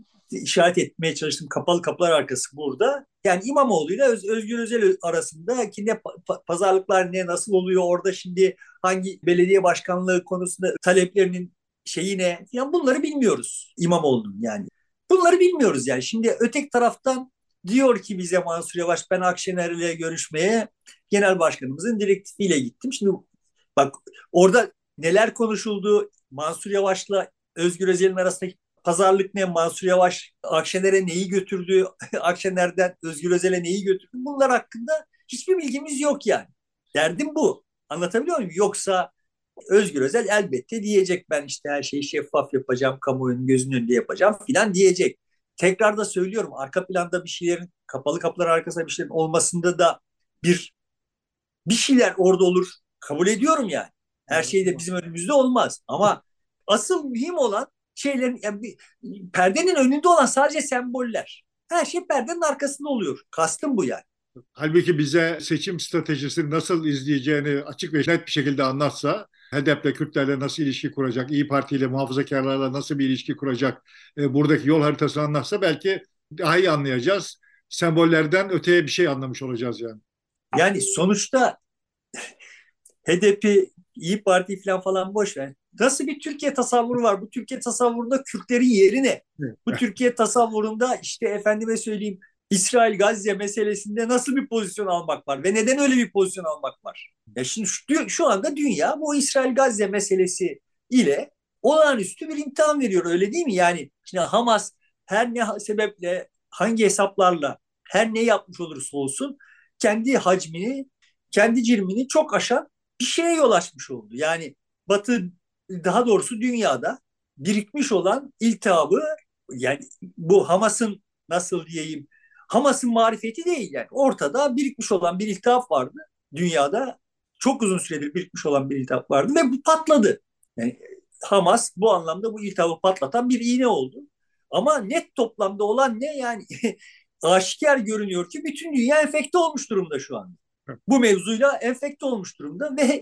İşaret etmeye çalıştım. Kapalı kapılar arkası burada. Yani İmamoğlu ile Özgür Özel arasındaki ne pazarlıklar ne nasıl oluyor orada şimdi hangi belediye başkanlığı konusunda taleplerinin şeyi ne? Yani bunları bilmiyoruz İmamoğlu'nun yani. Bunları bilmiyoruz yani. Şimdi öteki taraftan diyor ki bize Mansur Yavaş ben Akşener'le görüşmeye genel başkanımızın direktifiyle gittim. Şimdi bak orada neler konuşuldu? Mansur Yavaş'la Özgür Özel'in arasındaki pazarlık ne? Mansur Yavaş Akşener'e neyi götürdü? Akşener'den Özgür Özel'e neyi götürdü? Bunlar hakkında hiçbir bilgimiz yok yani. Derdim bu. Anlatabiliyor muyum? Yoksa Özgür Özel elbette diyecek ben işte her şeyi şeffaf yapacağım, kamuoyunun gözünün önünde yapacağım filan diyecek. Tekrar da söylüyorum arka planda bir şeylerin kapalı kapılar arkasında bir şeylerin olmasında da bir bir şeyler orada olur. Kabul ediyorum yani. Her şey de bizim önümüzde olmaz. Ama asıl mühim olan şeylerin yani perdenin önünde olan sadece semboller. Her şey perdenin arkasında oluyor. Kastım bu yani. Halbuki bize seçim stratejisini nasıl izleyeceğini açık ve net bir şekilde anlatsa, HDP'le Kürtlerle nasıl ilişki kuracak, İyi Parti ile muhafazakarlarla nasıl bir ilişki kuracak, buradaki yol haritasını anlatsa belki daha iyi anlayacağız. Sembollerden öteye bir şey anlamış olacağız yani. Yani sonuçta HDP, İyi Parti falan boş ver. Nasıl bir Türkiye tasavvuru var? Bu Türkiye tasavvurunda Kürtlerin yeri ne? Bu Türkiye tasavvurunda işte efendime söyleyeyim İsrail-Gazze meselesinde nasıl bir pozisyon almak var ve neden öyle bir pozisyon almak var? Ya şimdi şu anda dünya bu İsrail-Gazze meselesi ile olağanüstü bir imtihan veriyor öyle değil mi? Yani şimdi Hamas her ne sebeple hangi hesaplarla her ne yapmış olursa olsun kendi hacmini kendi cirmini çok aşan bir şeye yol açmış oldu. Yani Batı daha doğrusu dünyada birikmiş olan iltihabı yani bu Hamas'ın nasıl diyeyim Hamas'ın marifeti değil yani ortada birikmiş olan bir iltihap vardı dünyada çok uzun süredir birikmiş olan bir iltihap vardı ve bu patladı. Yani Hamas bu anlamda bu iltihabı patlatan bir iğne oldu. Ama net toplamda olan ne yani aşikar görünüyor ki bütün dünya enfekte olmuş durumda şu anda. Bu mevzuyla enfekte olmuş durumda ve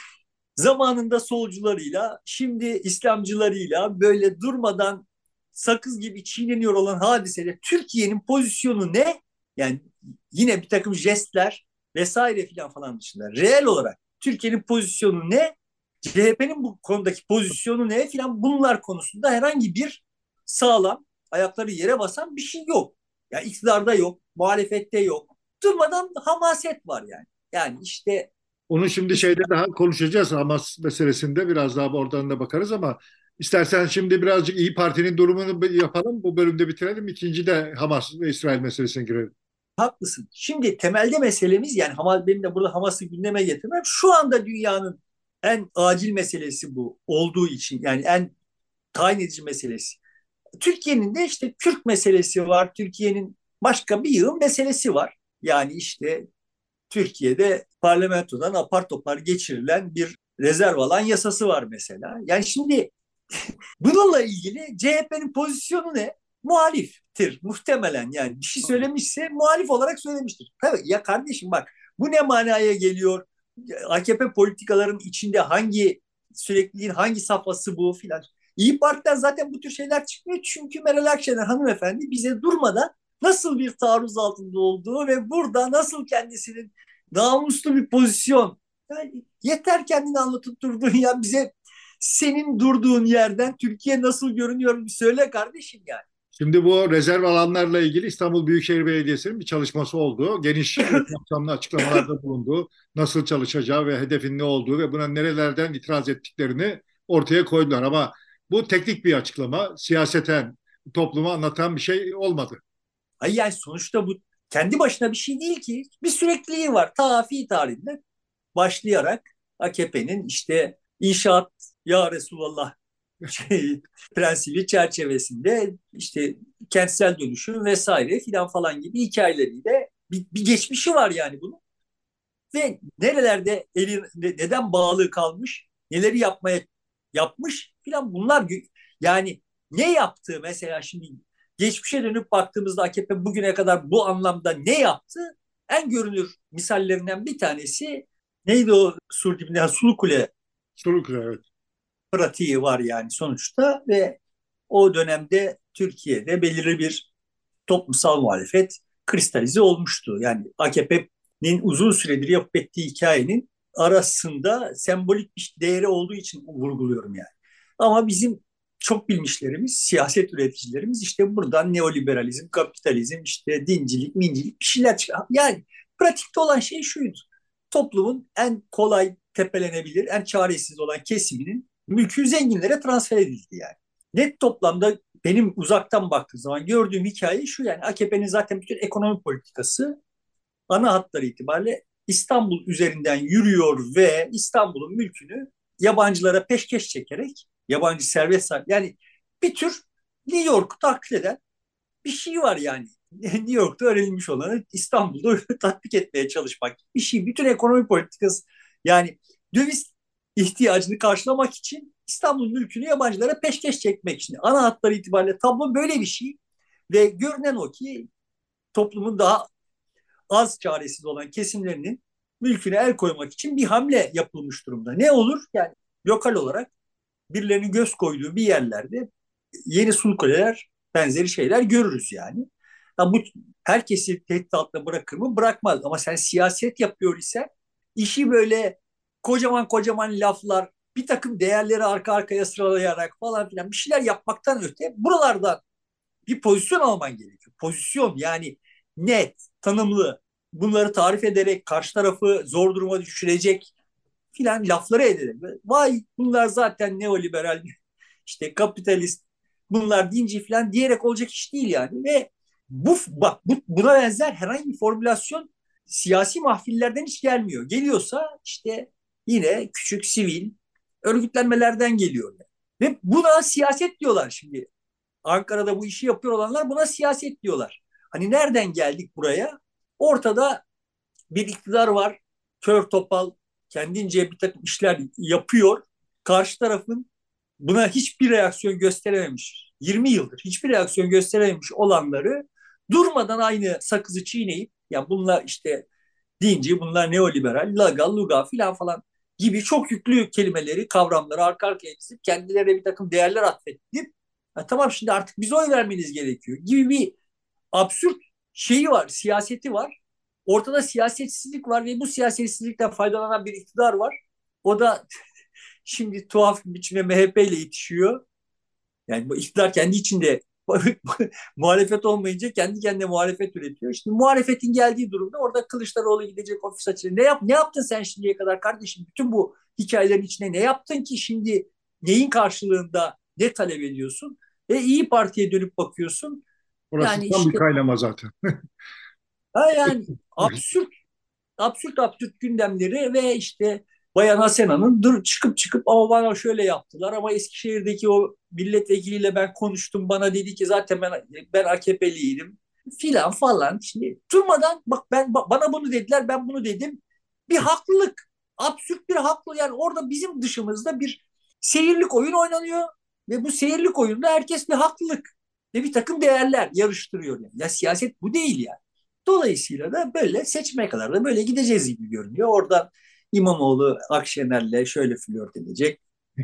zamanında solcularıyla, şimdi İslamcılarıyla böyle durmadan sakız gibi çiğneniyor olan hadisede Türkiye'nin pozisyonu ne? Yani yine bir takım jestler vesaire falan dışında. Reel olarak Türkiye'nin pozisyonu ne? CHP'nin bu konudaki pozisyonu ne filan bunlar konusunda herhangi bir sağlam ayakları yere basan bir şey yok. Ya yani iktidarda yok, muhalefette yok. Durmadan hamaset var yani. Yani işte Onu şimdi şeyde daha konuşacağız Hamas meselesinde biraz daha oradan da bakarız ama istersen şimdi birazcık İyi Parti'nin durumunu yapalım. Bu bölümde bitirelim. İkinci de Hamas ve İsrail meselesine girelim. haklısın. Şimdi temelde meselemiz yani benim de burada Hamas'ı gündeme getirmem. Şu anda dünyanın en acil meselesi bu olduğu için yani en tayin edici meselesi. Türkiye'nin de işte Kürt meselesi var. Türkiye'nin başka bir yığın meselesi var. Yani işte Türkiye'de parlamentodan apar topar geçirilen bir rezerv alan yasası var mesela. Yani şimdi Bununla ilgili CHP'nin pozisyonu ne? Muhaliftir muhtemelen, yani bir şey söylemişse muhalif olarak söylemiştir. Tabii ya kardeşim, bak bu ne manaya geliyor? AKP politikaların içinde hangi sürekliliğin hangi safhası bu filan. İyi Parti'den zaten bu tür şeyler çıkmıyor. Çünkü Meral Akşener hanımefendi bize durmadan nasıl bir taarruz altında olduğu ve burada nasıl kendisinin namuslu bir pozisyon. Yani yeter kendini anlatıp durduğun ya bize, senin durduğun yerden Türkiye nasıl görünüyor bir söyle kardeşim yani. Şimdi bu rezerv alanlarla ilgili İstanbul Büyükşehir Belediyesi'nin bir çalışması oldu. Geniş kapsamlı açıklamalarda bulundu. Nasıl çalışacağı ve hedefin ne olduğu ve buna nerelerden itiraz ettiklerini ortaya koydular. Ama bu teknik bir açıklama, siyaseten topluma anlatan bir şey olmadı. Ay yani sonuçta bu kendi başına bir şey değil ki. Bir sürekliliği var. Ta fi tarihinde başlayarak AKP'nin işte inşaat ya Resulallah şey, prensibi çerçevesinde işte kentsel dönüşüm vesaire filan falan gibi hikayeleriyle bir geçmişi var yani bunun. Ve nerelerde eli neden bağlı kalmış, neleri yapmış filan, bunlar yani ne yaptığı, mesela şimdi geçmişe dönüp baktığımızda AKP bugüne kadar bu anlamda ne yaptı? En görünür misallerinden bir tanesi neydi, o sur dibinde Sulu Kule Suluklu, evet. pratiği var yani sonuçta. Ve o dönemde Türkiye'de belirli bir toplumsal muhalefet kristalize olmuştu. Yani AKP'nin uzun süredir yapıp ettiği hikayenin arasında sembolik bir değeri olduğu için vurguluyorum yani. Ama bizim çok bilmişlerimiz, siyaset üreticilerimiz işte buradan neoliberalizm, kapitalizm, işte dincilik, mincilik bir şeyler çıkar. Yani pratikte olan şey şuydu. Toplumun en kolay tepelenebilir, en çaresiz olan kesiminin mülkü zenginlere transfer edildi yani. Net toplamda benim uzaktan baktığım zaman gördüğüm hikaye şu: yani AKP'nin zaten bütün ekonomi politikası ana hatları itibariyle İstanbul üzerinden yürüyor ve İstanbul'un mülkünü yabancılara peşkeş çekerek, yabancı servet sahibi, yani bir tür New York'u taklit eden bir şey var yani. New York'ta öğrenilmiş olanı İstanbul'da tatbik etmeye çalışmak bir şey. Bütün ekonomi politikası yani döviz ihtiyacını karşılamak için İstanbul mülkünü yabancılara peşkeş çekmek için. Ana hatları itibariyle tablo böyle bir şey. Ve görünen o ki toplumun daha az çaresiz olan kesimlerinin mülküne el koymak için bir hamle yapılmış durumda. Ne olur? Yani lokal olarak birilerinin göz koyduğu bir yerlerde yeni sulkuleler benzeri şeyler görürüz yani. Ha, bu herkesi tehdit altında bırakır mı? Bırakmaz. Ama sen siyaset yapıyor ise işi böyle kocaman kocaman laflar, bir takım değerleri arka arkaya sıralayarak falan filan bir şeyler yapmaktan öte buralardan bir pozisyon alman gerekiyor. Pozisyon yani net, tanımlı, bunları tarif ederek karşı tarafı zor duruma düşürecek filan lafları edelim. Vay bunlar zaten neoliberal, işte kapitalist, bunlar dinci filan diyerek olacak iş değil yani. Ve buna benzer herhangi bir formülasyon siyasi mahfillerden hiç gelmiyor. Geliyorsa işte yine küçük sivil örgütlenmelerden geliyor. Ve buna siyaset diyorlar şimdi. Ankara'da bu işi yapıyor olanlar buna siyaset diyorlar. Hani nereden geldik buraya? Ortada bir iktidar var. Kör topal kendince bir takım işler yapıyor. Karşı tarafın buna hiçbir reaksiyon gösterememiş, 20 yıldır hiçbir reaksiyon gösterememiş olanları durmadan aynı sakızı çiğneyip, ya bunlar işte dinci, bunlar neoliberal, laga, luga filan falan gibi çok yüklü kelimeleri, kavramları arka arkaya dizip kendilerine bir takım değerler atfedip tamam şimdi artık biz oy vermeniz gerekiyor gibi bir absürt şeyi var, siyaseti var. Ortada siyasetsizlik var ve bu siyasetsizlikten faydalanan bir iktidar var. O da şimdi tuhaf bir biçimde MHP ile yetişiyor. Yani bu iktidar kendi içinde muhalefet olmayınca kendi kendine muhalefet üretiyor. Şimdi muhalefetin geldiği durumda orada Kılıçdaroğlu gidecek ofis açılıyor. Ne yaptın sen şimdiye kadar kardeşim? Bütün bu hikayelerin içine ne yaptın ki şimdi, neyin karşılığında ne talep ediyorsun? İyi Parti'ye dönüp bakıyorsun. Orası Yani tam bir işte kaynama zaten. yani absürt gündemleri ve işte Bayan Asena'nın çıkıp çıkıp ama bana şöyle yaptılar, ama Eskişehir'deki o milletvekiliyle ben konuştum, bana dedi ki zaten ben AKP'liydim filan falan. Şimdi durmadan bak bana bunu dediler, ben bunu dedim. Bir haklılık, absürt bir haklı, yani orada bizim dışımızda bir seyirlik oyun oynanıyor Ve bu seyirlik oyunda herkes bir haklılık ve bir takım değerler yarıştırıyor. Yani. Ya siyaset bu değil yani. Dolayısıyla da böyle seçime kadar da böyle gideceğiz gibi görünüyor. Oradan İmamoğlu Akşener'le şöyle flört edecek.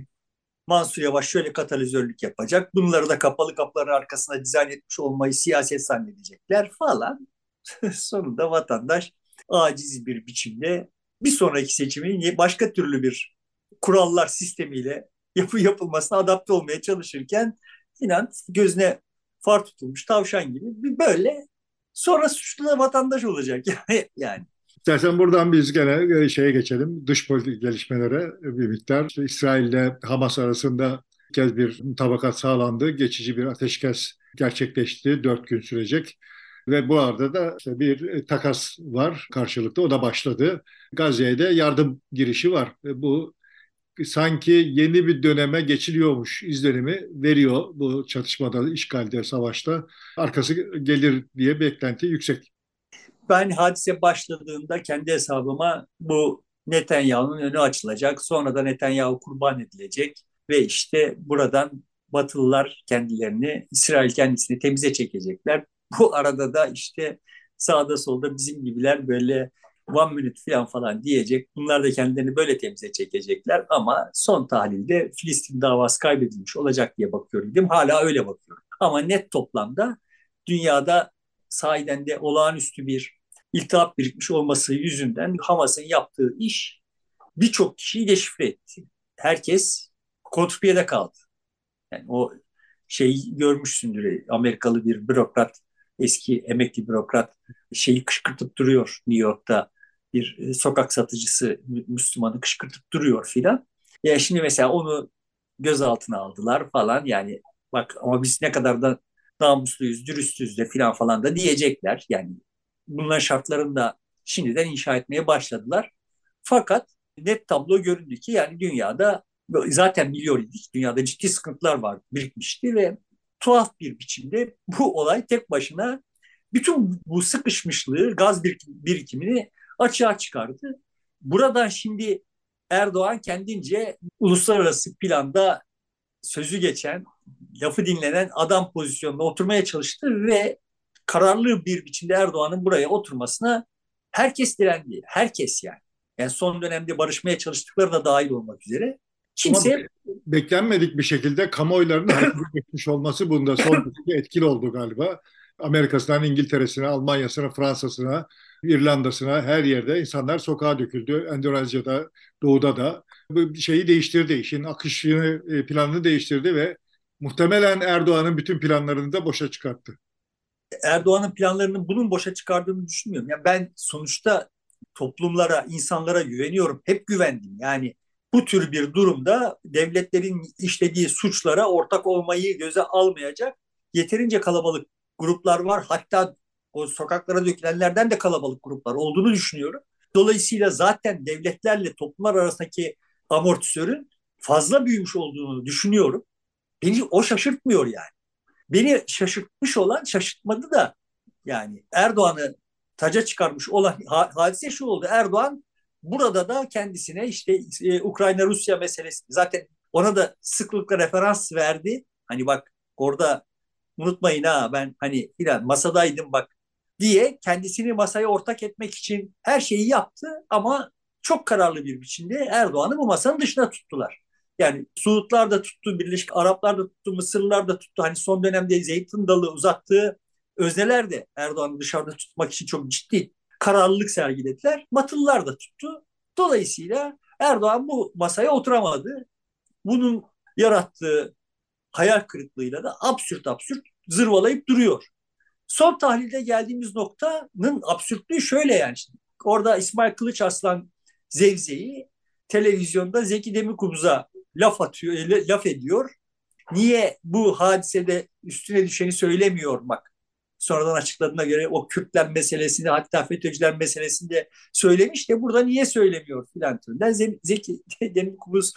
Mansur Yavaş şöyle katalizörlük yapacak. Bunları da kapalı kapıların arkasına dizayn etmiş olmayı siyaset zannedecekler falan. Sonunda vatandaş aciz bir biçimde bir sonraki seçimin başka türlü bir kurallar sistemiyle yapılmasına adapte olmaya çalışırken inan gözüne far tutulmuş tavşan gibi bir böyle sonra suçlu da vatandaş olacak yani. İstersen buradan biz gene şeye geçelim. Dış politik gelişmelere bir miktar. İşte İsrail ile Hamas arasında bir kez bir mutabakat sağlandı. Geçici bir ateşkes gerçekleşti. 4 gün sürecek. Ve bu arada da işte bir takas var karşılıklı. O da başladı. Gazze'ye de yardım girişi var. Bu sanki yeni bir döneme geçiliyormuş izlenimi veriyor bu çatışmada, işgalde, savaşta. Arkası gelir diye beklenti yüksek. Ben hadise başladığında kendi hesabıma bu Netanyahu'nun önü açılacak. Sonra da Netanyahu kurban edilecek. Ve işte buradan Batılılar kendilerini, İsrail kendisini temize çekecekler. Bu arada da işte sağda solda bizim gibiler böyle one minute falan diyecek. Bunlar da kendilerini böyle temize çekecekler. Ama son tahlilde Filistin davası kaybedilmiş olacak diye bakıyorum. Hala öyle bakıyorum. Ama net toplamda dünyada sahiden de olağanüstü bir iltihap birikmiş olması yüzünden Hamas'ın yaptığı iş birçok kişiyi deşifre etti. Herkes kontrpiyede kaldı. Yani o şeyi görmüşsündür. Amerikalı bir bürokrat, eski emekli bürokrat şeyi kışkırtıp duruyor New York'ta. Bir sokak satıcısı Müslümanı kışkırtıp duruyor filan. Ya şimdi mesela onu gözaltına aldılar falan. Yani bak ama biz ne kadar da namusluyuz, dürüstüz de filan falan da diyecekler. Yani bunların şartlarını da şimdiden inşa etmeye başladılar. Fakat net tablo göründü ki yani dünyada zaten biliyor idik. Dünyada ciddi sıkıntılar var, birikmişti ve tuhaf bir biçimde bu olay tek başına bütün bu sıkışmışlığı, gaz birikimini açığa çıkardı. Buradan şimdi Erdoğan kendince uluslararası planda sözü geçen, lafı dinlenen adam pozisyonuna oturmaya çalıştı ve kararlı bir biçimde Erdoğan'ın buraya oturmasına herkes direndi. Herkes yani. Yani son dönemde barışmaya çalıştıkları da dahil olmak üzere. Ama Kimse beklenmedik bir şekilde kamuoylarının harekete geçmiş olması bunda son derece etkili oldu galiba. Amerika'sından İngiltere'sine, Almanya'sına, Fransa'sına, İrlanda'sına her yerde insanlar sokağa döküldü. Endonezya'da, Doğu'da da. Bu şeyi değiştirdi, işin akışını, planını değiştirdi ve muhtemelen Erdoğan'ın bütün planlarını da boşa çıkarttı. Erdoğan'ın planlarının bunun boşa çıkardığını düşünmüyorum. Yani ben sonuçta toplumlara, insanlara güveniyorum. Hep güvendim. Yani bu tür bir durumda devletlerin işlediği suçlara ortak olmayı göze almayacak yeterince kalabalık gruplar var. Hatta o sokaklara dökülenlerden de kalabalık gruplar olduğunu düşünüyorum. Dolayısıyla zaten devletlerle toplumlar arasındaki amortisörün fazla büyümüş olduğunu düşünüyorum. Beni o şaşırtmıyor yani. Beni şaşırtmış olan şaşırtmadı da yani Erdoğan'ı taca çıkarmış olan hadise şu oldu. Erdoğan burada da kendisine işte Ukrayna-Rusya meselesi zaten ona da sıklıkla referans verdi. Hani bak orada unutmayın ha ben hani filan masadaydım bak diye kendisini masaya ortak etmek için her şeyi yaptı ama çok kararlı bir biçimde Erdoğan'ı bu masanın dışına tuttular. Yani Suudlar da tuttu, Birleşik Araplar da tuttu, Mısırlılar da tuttu. Hani son dönemde zeytin dalı uzattığı özneler de Erdoğan'ı dışarıda tutmak için çok ciddi kararlılık sergilediler. Batılılar da tuttu. Dolayısıyla Erdoğan bu masaya oturamadı. Bunun yarattığı hayal kırıklığıyla da absürt absürt zırvalayıp duruyor. Son tahlilde geldiğimiz noktanın absürtlüğü şöyle yani. Şimdi orada İsmail Kılıçarslan Zevze'yi televizyonda Zeki Demirkubuz'a laf atıyor, laf ediyor. Niye bu hadisede üstüne düşeni söylemiyor bak. Sonradan açıkladığına göre o Kürtler meselesini hatta FETÖ'cüler meselesini de söylemiş de burada niye söylemiyor filan türünden. Zeki Demirkubuz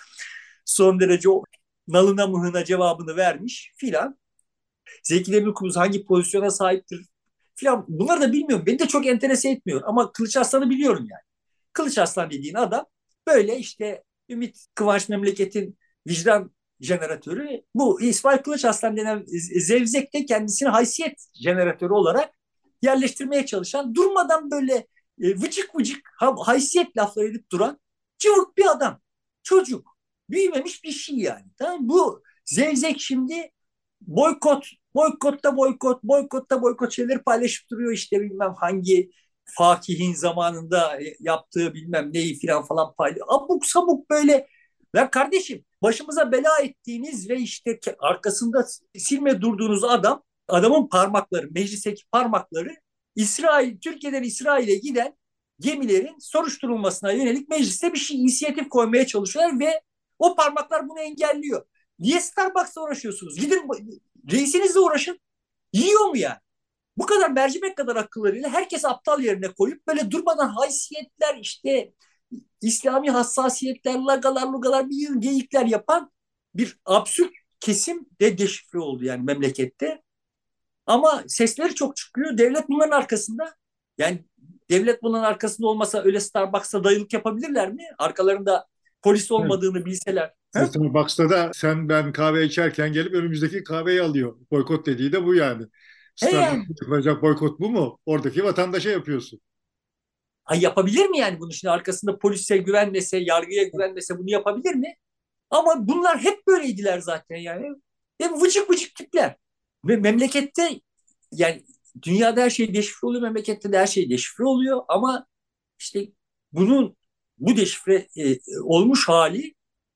son derece o nalına mıhına cevabını vermiş filan. Zeki Demirkubuz hangi pozisyona sahiptir filan bunları da bilmiyorum. Beni de çok enterese etmiyor ama Kılıç Arslan'ı biliyorum yani. Kılıç Arslan dediğin adam böyle işte Ümit Kıvanç Memleket'in vicdan jeneratörü. Bu İsmail Kılıç Arslan denen zevzek de kendisini haysiyet jeneratörü olarak yerleştirmeye çalışan, durmadan böyle vıcık vıcık haysiyet lafları edip duran cıvık bir adam. Çocuk. Büyümemiş bir şey yani. Tamam. Bu zevzek şimdi boykot, boykotta boykot, boykotta boykot şeyleri paylaşıp duruyor, işte bilmem hangi fakihin zamanında yaptığı bilmem neyi filan falan paylaşıyor. Abuk sabuk böyle. Ya kardeşim, başımıza bela ettiğiniz ve işte arkasında silme durduğunuz adamın parmakları, meclisteki parmakları Türkiye'den İsrail'e giden gemilerin soruşturulmasına yönelik mecliste bir şey inisiyatif koymaya çalışıyorlar ve o parmaklar bunu engelliyor. Niye Starbucks'la uğraşıyorsunuz? Gidin reisinizle uğraşın. Yiyor mu yani? Bu kadar mercimek kadar akıllarıyla herkes aptal yerine koyup böyle durmadan haysiyetler, işte İslami hassasiyetler, lagalar lugalar, bir geyikler yapan bir absürt kesim de deşifre oldu yani memlekette. Ama sesleri çok çıkıyor. Devlet bunların arkasında. Yani devlet bunların arkasında olmasa öyle Starbucks'a dayılık yapabilirler mi? Arkalarında polis Evet. olmadığını bilseler. He? Starbucks'ta da sen ben kahve içerken gelip önümüzdeki kahveyi alıyor. Boykot dediği de bu yani. He yani. Starbucks'ta yapacak boykot bu mu? Oradaki vatandaşa yapıyorsun. Ay yapabilir mi yani bunu, şimdi arkasında polise güvenmese, yargıya güvenmese bunu yapabilir mi? Ama bunlar hep böyleydiler zaten yani. Ve vıcık vıcık tipler. Ve memlekette, yani dünyada her şey deşifre oluyor, memlekette de her şey deşifre oluyor ama işte bu deşifre olmuş hali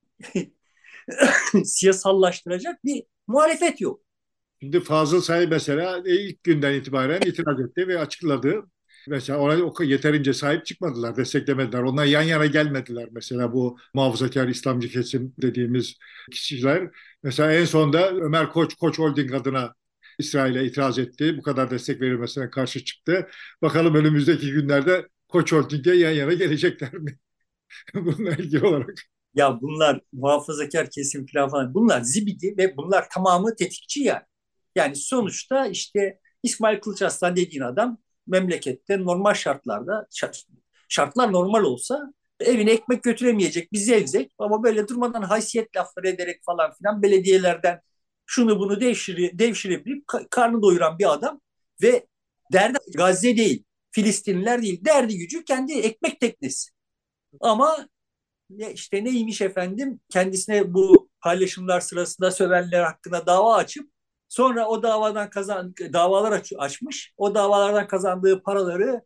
siyasallaştıracak bir muhalefet yok. Şimdi Fazıl Say mesela ilk günden itibaren itiraz etti ve açıkladı. Mesela oraya yeterince sahip çıkmadılar, desteklemediler. Onlar yan yana gelmediler. Mesela bu muhafazakar İslamcı kesim dediğimiz kişiler. Mesela en sonda Ömer Koç, Koç Holding adına İsrail'e itiraz etti. Bu kadar destek verilmesine karşı çıktı. Bakalım önümüzdeki günlerde Koç Holding'e yan yana gelecekler mi? Bununla ilgili olarak. Ya bunlar muhafazakar kesim falan, bunlar zibidi ve bunlar tamamı tetikçi yani. Yani sonuçta işte İsmail Kılıç Arslan dediğin adam memlekette normal şartlarda, şartlar normal olsa evine ekmek götüremeyecek bir zevzek, ama böyle durmadan haysiyet lafları ederek falan filan belediyelerden şunu bunu devşirebilip karnı doyuran bir adam ve derdi Gazze değil, Filistinliler değil, derdi gücü kendi ekmek teknesi. Ama işte neymiş efendim, kendisine bu paylaşımlar sırasında sövenler hakkında dava açıp sonra o davalar açmış. O davalardan kazandığı paraları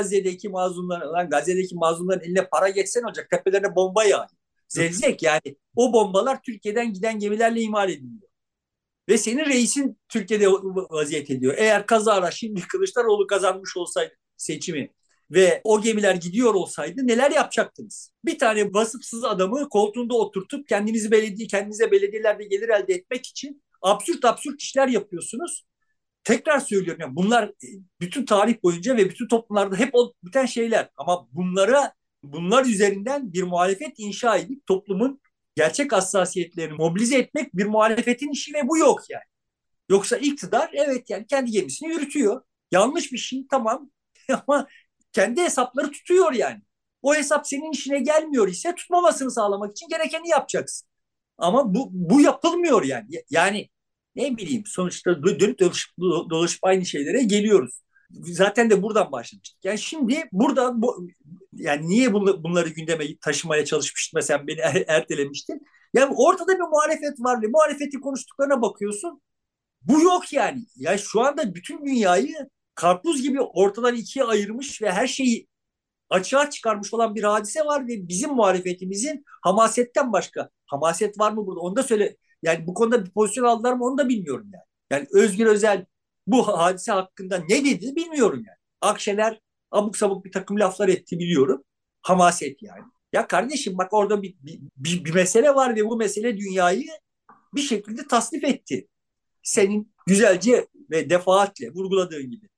Gazze'deki mazlumların eline para geçsen olacak. Tepelerine bomba yağıyor. Zevzek yani, o bombalar Türkiye'den giden gemilerle imal ediliyor. Ve senin reisin Türkiye'de vaziyet ediyor. Eğer kazara şimdi Kılıçdaroğlu kazanmış olsaydı seçimi ve o gemiler gidiyor olsaydı neler yapacaktınız? Bir tane vasıfsız adamı koltuğunda oturtup kendinize belediyelerde gelir elde etmek için absürt absürt işler yapıyorsunuz. Tekrar söylüyorum, yani bunlar bütün tarih boyunca ve bütün toplumlarda hep biten şeyler. Ama bunlar üzerinden bir muhalefet inşa edip toplumun gerçek hassasiyetlerini mobilize etmek bir muhalefetin işi ve bu yok yani. Yoksa iktidar evet yani kendi gemisini yürütüyor. Yanlış bir şey tamam ama kendi hesapları tutuyor yani. O hesap senin işine gelmiyor ise tutmamasını sağlamak için gerekeni yapacaksın. Ama bu yapılmıyor yani. Yani ne bileyim, sonuçta dönüp dolaşıp aynı şeylere geliyoruz. Zaten de buradan başlamıştık. Yani şimdi buradan yani niye bunları gündeme taşımaya çalışmıştım, mesela beni ertelemiştin. Yani ortada bir muhalefet var ve muhalefetin konuştuklarına bakıyorsun. Bu yok yani. Ya şu anda bütün dünyayı karpuz gibi ortadan ikiye ayırmış ve her şeyi açığa çıkarmış olan bir hadise var ve bizim muhalefetimizin hamasetten başka. Hamaset var mı burada? Onu da söyle. Yani bu konuda bir pozisyon aldılar mı onu da bilmiyorum yani. Yani Özgür Özel bu hadise hakkında ne dedi bilmiyorum yani. Akşener abuk sabuk bir takım laflar etti biliyorum. Hamaset yani. Ya kardeşim bak, orada bir mesele var ve bu mesele dünyayı bir şekilde tasnif etti. Senin güzelce ve defaatle vurguladığın gibi.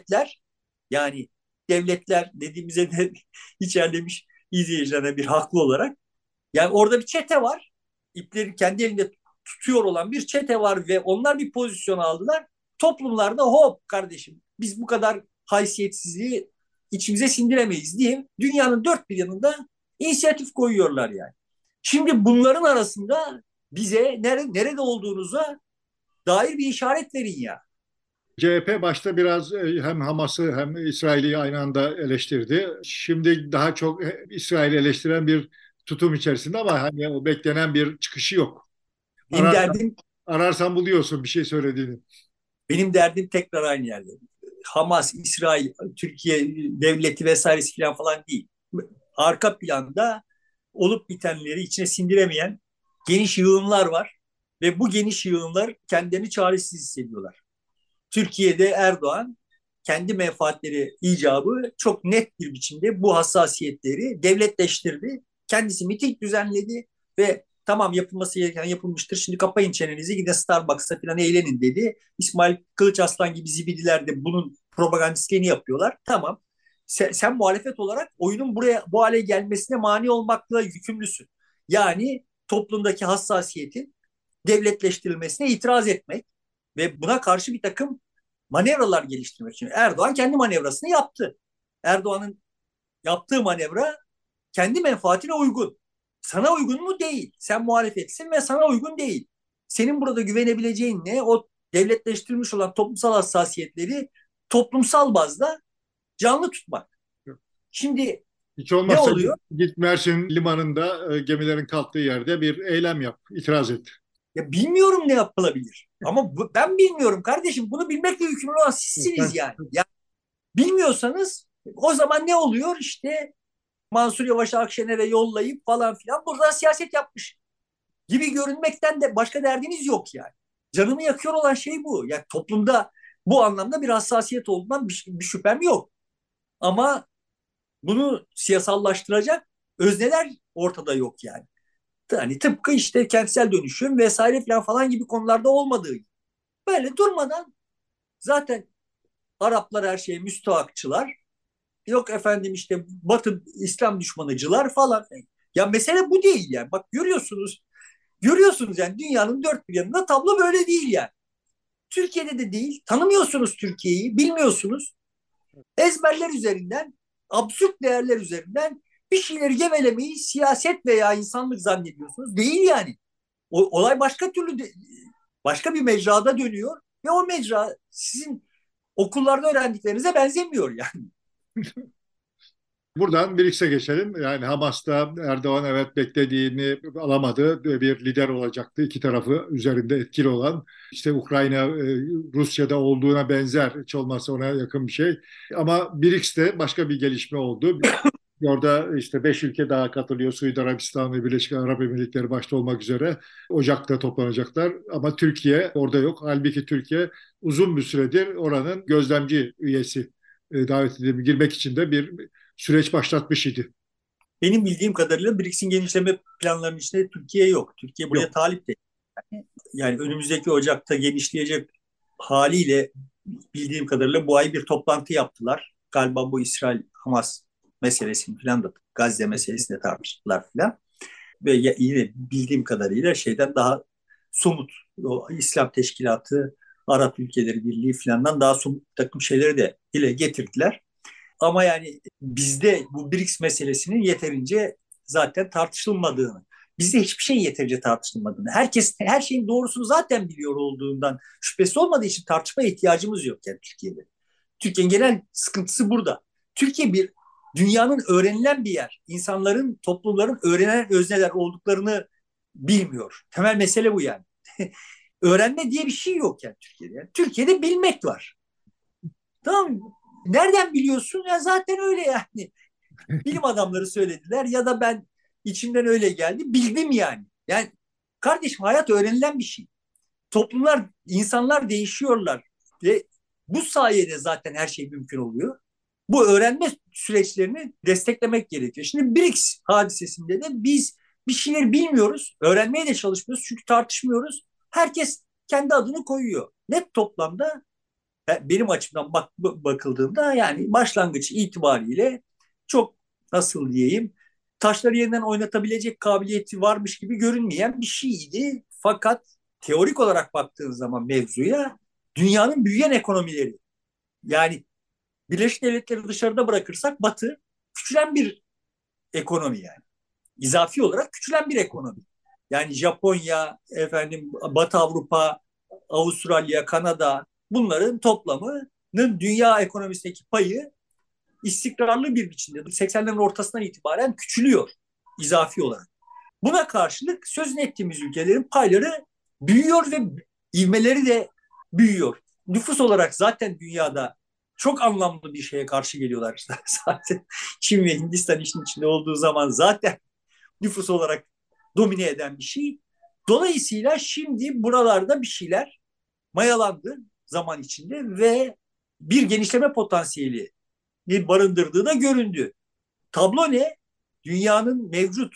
Yani devletler dediğimize de içerlemiş izleyicilerine bir haklı olarak. Yani orada bir çete var. İpleri kendi elinde tutuyor olan bir çete var ve onlar bir pozisyon aldılar. Toplumlarda hop kardeşim biz bu kadar haysiyetsizliği içimize sindiremeyiz diye dünyanın dört bir yanında inisiyatif koyuyorlar yani. Şimdi bunların arasında Bize nerede olduğunuza dair bir işaret verin ya. CHP başta biraz hem Hamas'ı hem İsrail'i aynı anda eleştirdi. Şimdi daha çok İsrail'i eleştiren bir tutum içerisinde ama hani o beklenen bir çıkışı yok. Benim Ararsan, derdim ararsan buluyorsun bir şey söylediğini. benim derdim tekrar aynı yerde. Hamas, İsrail, Türkiye devleti vesairesi falan değil. Arka planda olup bitenleri içine sindiremeyen geniş yığınlar var ve bu geniş yığınlar kendilerini çaresiz hissediyorlar. Türkiye'de Erdoğan kendi menfaatleri icabı çok net bir biçimde bu hassasiyetleri devletleştirdi. Kendisi miting düzenledi ve tamam yapılması gereken yapılmıştır. Şimdi kapayın çenenizi gidin Starbucks'a falan eğlenin dedi. İsmail Kılıçarslan gibi zibidiler de bunun propagandistliğini yapıyorlar. Tamam. Sen muhalefet olarak oyunun bu hale gelmesine mani olmakla yükümlüsün. Yani toplumdaki hassasiyetin devletleştirilmesine itiraz etmek ve buna karşı bir takım manevralar geliştirmek için. Erdoğan kendi manevrasını yaptı. Erdoğan'ın yaptığı manevra kendi menfaatine uygun. Sana uygun mu? Değil. Sen muhalefetsin ve sana uygun değil. Senin burada güvenebileceğin ne? O devletleştirilmiş olan toplumsal hassasiyetleri toplumsal bazda canlı tutmak. Şimdi Hiç ne olmazsa oluyor? git Mersin limanında gemilerin kalktığı yerde bir eylem yap, itiraz et. Ya bilmiyorum ne yapılabilir. Ama ben bilmiyorum kardeşim. Bunu bilmekle yükümlü olan sizsiniz Sen, yani. Ya bilmiyorsanız o zaman ne oluyor? İşte Mansur Yavaş'ı Akşener'e yollayıp falan filan burada siyaset yapmış gibi görünmekten de başka derdiniz yok yani. Canımı yakıyor olan şey bu. Yani toplumda bu anlamda bir hassasiyet olduğundan bir şüphem yok. Ama bunu siyasallaştıracak özneler ortada yok yani. Hani tıpkı işte kentsel dönüşüm vesaire falan gibi konularda olmadığı gibi. Böyle durmadan zaten Araplar her şeye müstahakçılar. Yok efendim işte Batı İslam düşmanıcılar falan. Ya mesele bu değil yani. Bak görüyorsunuz. Görüyorsunuz yani dünyanın dört bir yanında tablo böyle değil yani. Türkiye'de de değil. Tanımıyorsunuz Türkiye'yi, bilmiyorsunuz. Ezberler üzerinden, absürt değerler üzerinden bir şeyleri gevelemeyi siyaset veya insanlık zannediyorsunuz. Değil yani. Olay başka türlü başka bir mecrada dönüyor ve o mecra sizin okullarda öğrendiklerinize benzemiyor yani. Buradan Birix'e geçelim. Yani Hamas'ta Erdoğan evet beklediğini alamadı. Bir lider olacaktı. İki tarafı üzerinde etkili olan. İşte Ukrayna, Rusya'da olduğuna benzer, hiç olmazsa ona yakın bir şey. Ama Birix'te başka bir gelişme oldu. Orada işte 5 ülke daha katılıyor. Suudi Arabistan ve Birleşik Arap Emirlikleri başta olmak üzere Ocak'ta toplanacaklar. Ama Türkiye orada yok. Halbuki Türkiye uzun bir süredir oranın gözlemci üyesi davet edilip girmek için de bir süreç başlatmış idi. Benim bildiğim kadarıyla BRICS'in genişleme planlarının içinde Türkiye yok. Türkiye buraya Yok. talip değil. Yani önümüzdeki Ocak'ta genişleyecek haliyle bildiğim kadarıyla bu ay bir toplantı yaptılar. Galiba bu İsrail-Hamas meselesini falan da Gazze meselesini de tartıştılar falan. Ve yine bildiğim kadarıyla şeyden daha somut o İslam Teşkilatı, Arap Ülkeleri Birliği falandan daha somut bir takım şeyleri de dile getirdiler. Ama yani bizde bu BRICS meselesinin yeterince zaten tartışılmadığını, bizde hiçbir şey yeterince tartışılmadığını, herkes her şeyin doğrusunu zaten biliyor olduğundan şüphesi olmadığı için tartışmaya ihtiyacımız yok yani Türkiye'de. Türkiye'nin genel sıkıntısı burada. Türkiye bir dünyanın öğrenilen bir yer. İnsanların, toplumların öğrenen özneler olduklarını bilmiyor. Temel mesele bu yani. Öğrenme diye bir şey yok yani Türkiye'de. Yani Türkiye'de bilmek var. Tamam mı? Nereden biliyorsun? Ya zaten öyle yani. Bilim adamları söylediler ya da ben içimden öyle geldi. Bildim yani. Yani kardeşim hayat öğrenilen bir şey. Toplumlar, insanlar değişiyorlar ve bu sayede zaten her şey mümkün oluyor. Bu öğrenme süreçlerini desteklemek gerekiyor. Şimdi BRICS hadisesinde de biz bir şeyler bilmiyoruz, öğrenmeye de çalışmıyoruz çünkü tartışmıyoruz. Herkes kendi adını koyuyor. Net toplamda benim açımdan bakıldığında yani başlangıç itibariyle çok nasıl diyeyim taşları yeniden oynatabilecek kabiliyeti varmış gibi görünmeyen bir şeydi. Fakat teorik olarak baktığın zaman mevzuya dünyanın büyüyen ekonomileri yani Birleşik Devletleri dışarıda bırakırsak Batı küçülen bir ekonomi yani. İzafi olarak küçülen bir ekonomi. Yani Japonya, efendim Batı Avrupa, Avustralya, Kanada, bunların toplamının dünya ekonomisindeki payı istikrarlı bir biçimde 80'lerin ortasından itibaren küçülüyor izafi olarak. Buna karşılık sözünü ettiğimiz ülkelerin payları büyüyor ve ivmeleri de büyüyor. Nüfus olarak zaten dünyada çok anlamlı bir şeye karşı geliyorlar. Zaten Çin ve Hindistan işin içinde olduğu zaman zaten nüfus olarak domine eden bir şey. Dolayısıyla şimdi buralarda bir şeyler mayalandı zaman içinde ve bir genişleme potansiyeli barındırdığı da göründü. Tablo ne? Dünyanın mevcut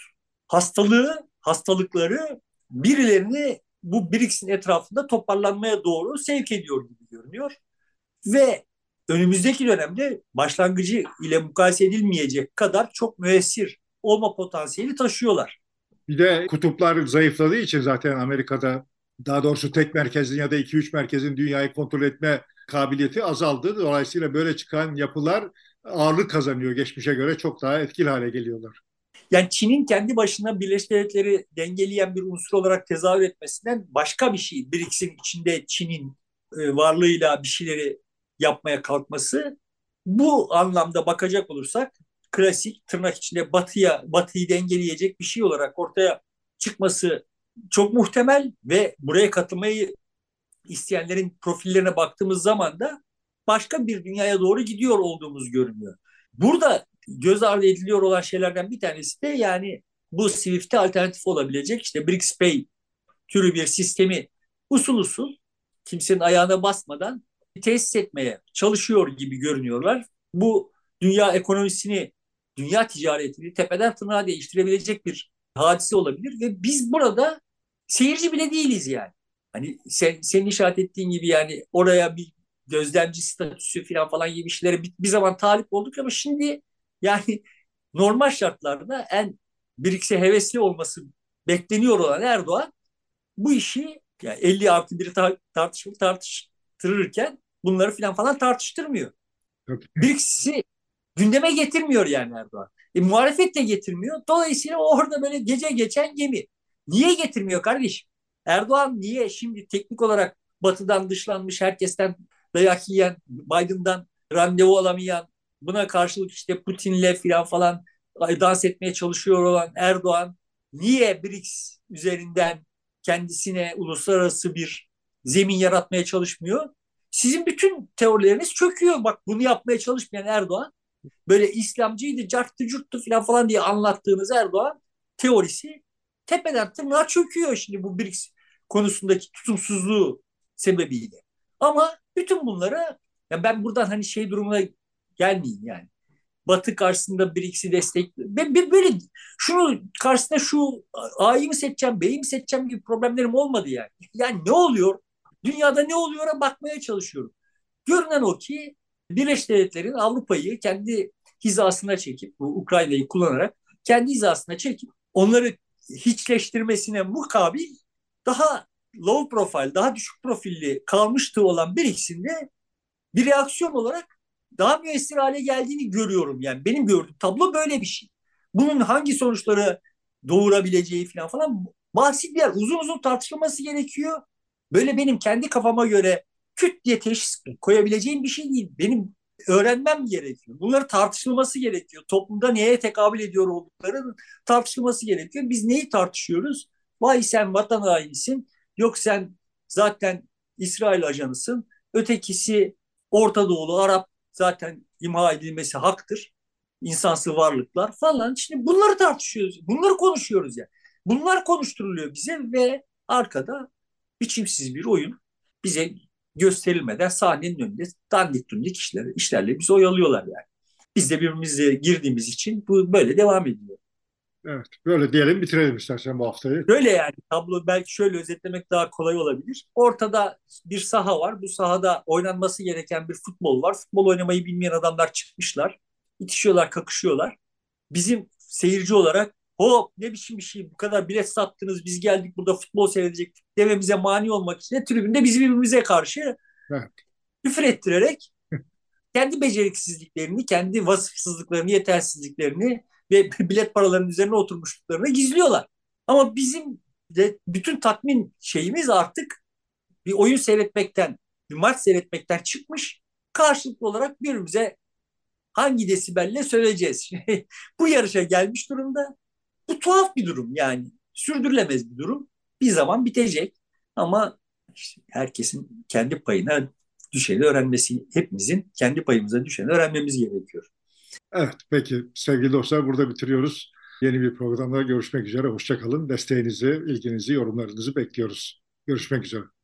hastalıkları birilerini bu BRICS'in etrafında toparlanmaya doğru sevk ediyor gibi görünüyor. Ve önümüzdeki dönemde başlangıcı ile mukayese edilmeyecek kadar çok müessir olma potansiyeli taşıyorlar. Bir de kutuplar zayıfladığı için zaten Amerika'da, daha doğrusu tek merkezin ya da iki üç merkezin dünyayı kontrol etme kabiliyeti azaldı. Dolayısıyla böyle çıkan yapılar ağırlık kazanıyor. Geçmişe göre çok daha etkili hale geliyorlar. Yani Çin'in kendi başına Birleşik Devletleri dengeleyen bir unsur olarak tezahür etmesinden başka bir şey. BRICS'in içinde Çin'in varlığıyla bir şeyleri yapmaya kalkması. Bu anlamda bakacak olursak klasik tırnak içinde batıyı dengeleyecek bir şey olarak ortaya çıkması çok muhtemel ve buraya katılmayı isteyenlerin profillerine baktığımız zaman da başka bir dünyaya doğru gidiyor olduğumuz görünüyor. Burada göz ardı ediliyor olan şeylerden bir tanesi de yani bu Swift'e alternatif olabilecek işte BRICS Pay türü bir sistemi usul usul kimsenin ayağına basmadan tesis etmeye çalışıyor gibi görünüyorlar. Bu dünya ekonomisini, dünya ticaretini tepeden tırnağa değiştirebilecek bir hadise olabilir ve biz burada seyirci bile değiliz yani. Hani senin işaret ettiğin gibi yani oraya bir gözlemci statüsü falan gibi şeylere bir zaman talip olduk ama şimdi yani normal şartlarda en BRICS'e hevesli olması bekleniyor olan Erdoğan bu işi yani 50 artı 1'i tartıştırırken bunları falan tartıştırmıyor. Tabii. BRICS'i gündeme getirmiyor yani Erdoğan. Muhalefet de getirmiyor. Dolayısıyla orada böyle gece geçen gemi. Niye getirmiyor kardeşim? Erdoğan niye şimdi teknik olarak Batı'dan dışlanmış, herkesten dayak yiyen, Biden'dan randevu alamayan, buna karşılık işte Putin'le falan dans etmeye çalışıyor olan Erdoğan niye BRICS üzerinden kendisine uluslararası bir zemin yaratmaya çalışmıyor? Sizin bütün teorileriniz çöküyor. Bak bunu yapmaya çalışmayan Erdoğan böyle İslamcıydı, carttı, curttu falan diye anlattığınız Erdoğan teorisi tepeden tırnağa çöküyor şimdi bu BRICS konusundaki tutumsuzluğu sebebiyle. Ama bütün bunlara ya ben buradan hani şey durumuna gelmeyeyim yani. Batı karşısında BRICS'i destek. Ben böyle şunu karşısında şu A'yı mı seçeceğim, B'yi mi seçeceğim gibi problemlerim olmadı yani. Yani ne oluyor? Dünyada ne oluyor'a bakmaya çalışıyorum. Görünen o ki Birleşik Devletler'in Avrupa'yı kendi hizasına çekip, bu Ukrayna'yı kullanarak kendi hizasına çekip onları hiçleştirmesine mukabil daha low profile, daha düşük profilli kalmıştı olan BRICS'in de bir reaksiyon olarak daha müessir hale geldiğini görüyorum. Yani benim gördüğüm tablo böyle bir şey. Bunun hangi sonuçları doğurabileceği falan basit bir yer. Uzun uzun tartışılması gerekiyor. Böyle benim kendi kafama göre küt diye teşhis koyabileceğim bir şey değil. Benim öğrenmem gerekiyor. Bunları tartışılması gerekiyor. Toplumda neye tekabül ediyor olduklarının tartışılması gerekiyor. Biz neyi tartışıyoruz? Vay sen vatan hainisin. Yok sen zaten İsrail ajanısın. Ötekisi Orta Doğulu, Arap zaten imha edilmesi haktır. İnsansız varlıklar falan. Şimdi bunları tartışıyoruz. Bunları konuşuyoruz yani. Bunlar konuşturuluyor bize ve arkada biçimsiz bir oyun bize gösterilmeden sahnenin önünde dandik dundik işlerle bizi oyalıyorlar yani. Biz de birbirimize girdiğimiz için bu böyle devam ediyor. Evet, böyle diyelim, bitirelim istersen bu haftayı. Böyle yani tablo belki şöyle özetlemek daha kolay olabilir. Ortada bir saha var. Bu sahada oynanması gereken bir futbol var. Futbol oynamayı bilmeyen adamlar çıkmışlar. İtişiyorlar, kakışıyorlar. Bizim seyirci olarak hop ne biçim bir şey bu kadar bilet sattınız biz geldik burada futbol seyredecek dememize mani olmak için de tribünde bizi birbirimize karşı Evet, küfür ettirerek kendi beceriksizliklerini, kendi vasıfsızlıklarını, yetersizliklerini ve bilet paralarının üzerine oturmuşluklarını gizliyorlar. Ama bizim Ve bütün tatmin şeyimiz artık bir oyun seyretmekten, bir maç seyretmekten çıkmış. Karşılıklı olarak birbirimize hangi desibelle söyleyeceğiz. Bu yarışa gelmiş durumda. Bu tuhaf bir durum yani. Sürdürülemez bir durum. Bir zaman bitecek. Ama işte herkesin kendi payına düşeni öğrenmesi, hepimizin kendi payımıza düşeni öğrenmemiz gerekiyor. Evet, peki sevgili dostlar burada bitiriyoruz. Yeni bir programda görüşmek üzere. Hoşça kalın. Desteğinizi, ilginizi, yorumlarınızı bekliyoruz. Görüşmek üzere.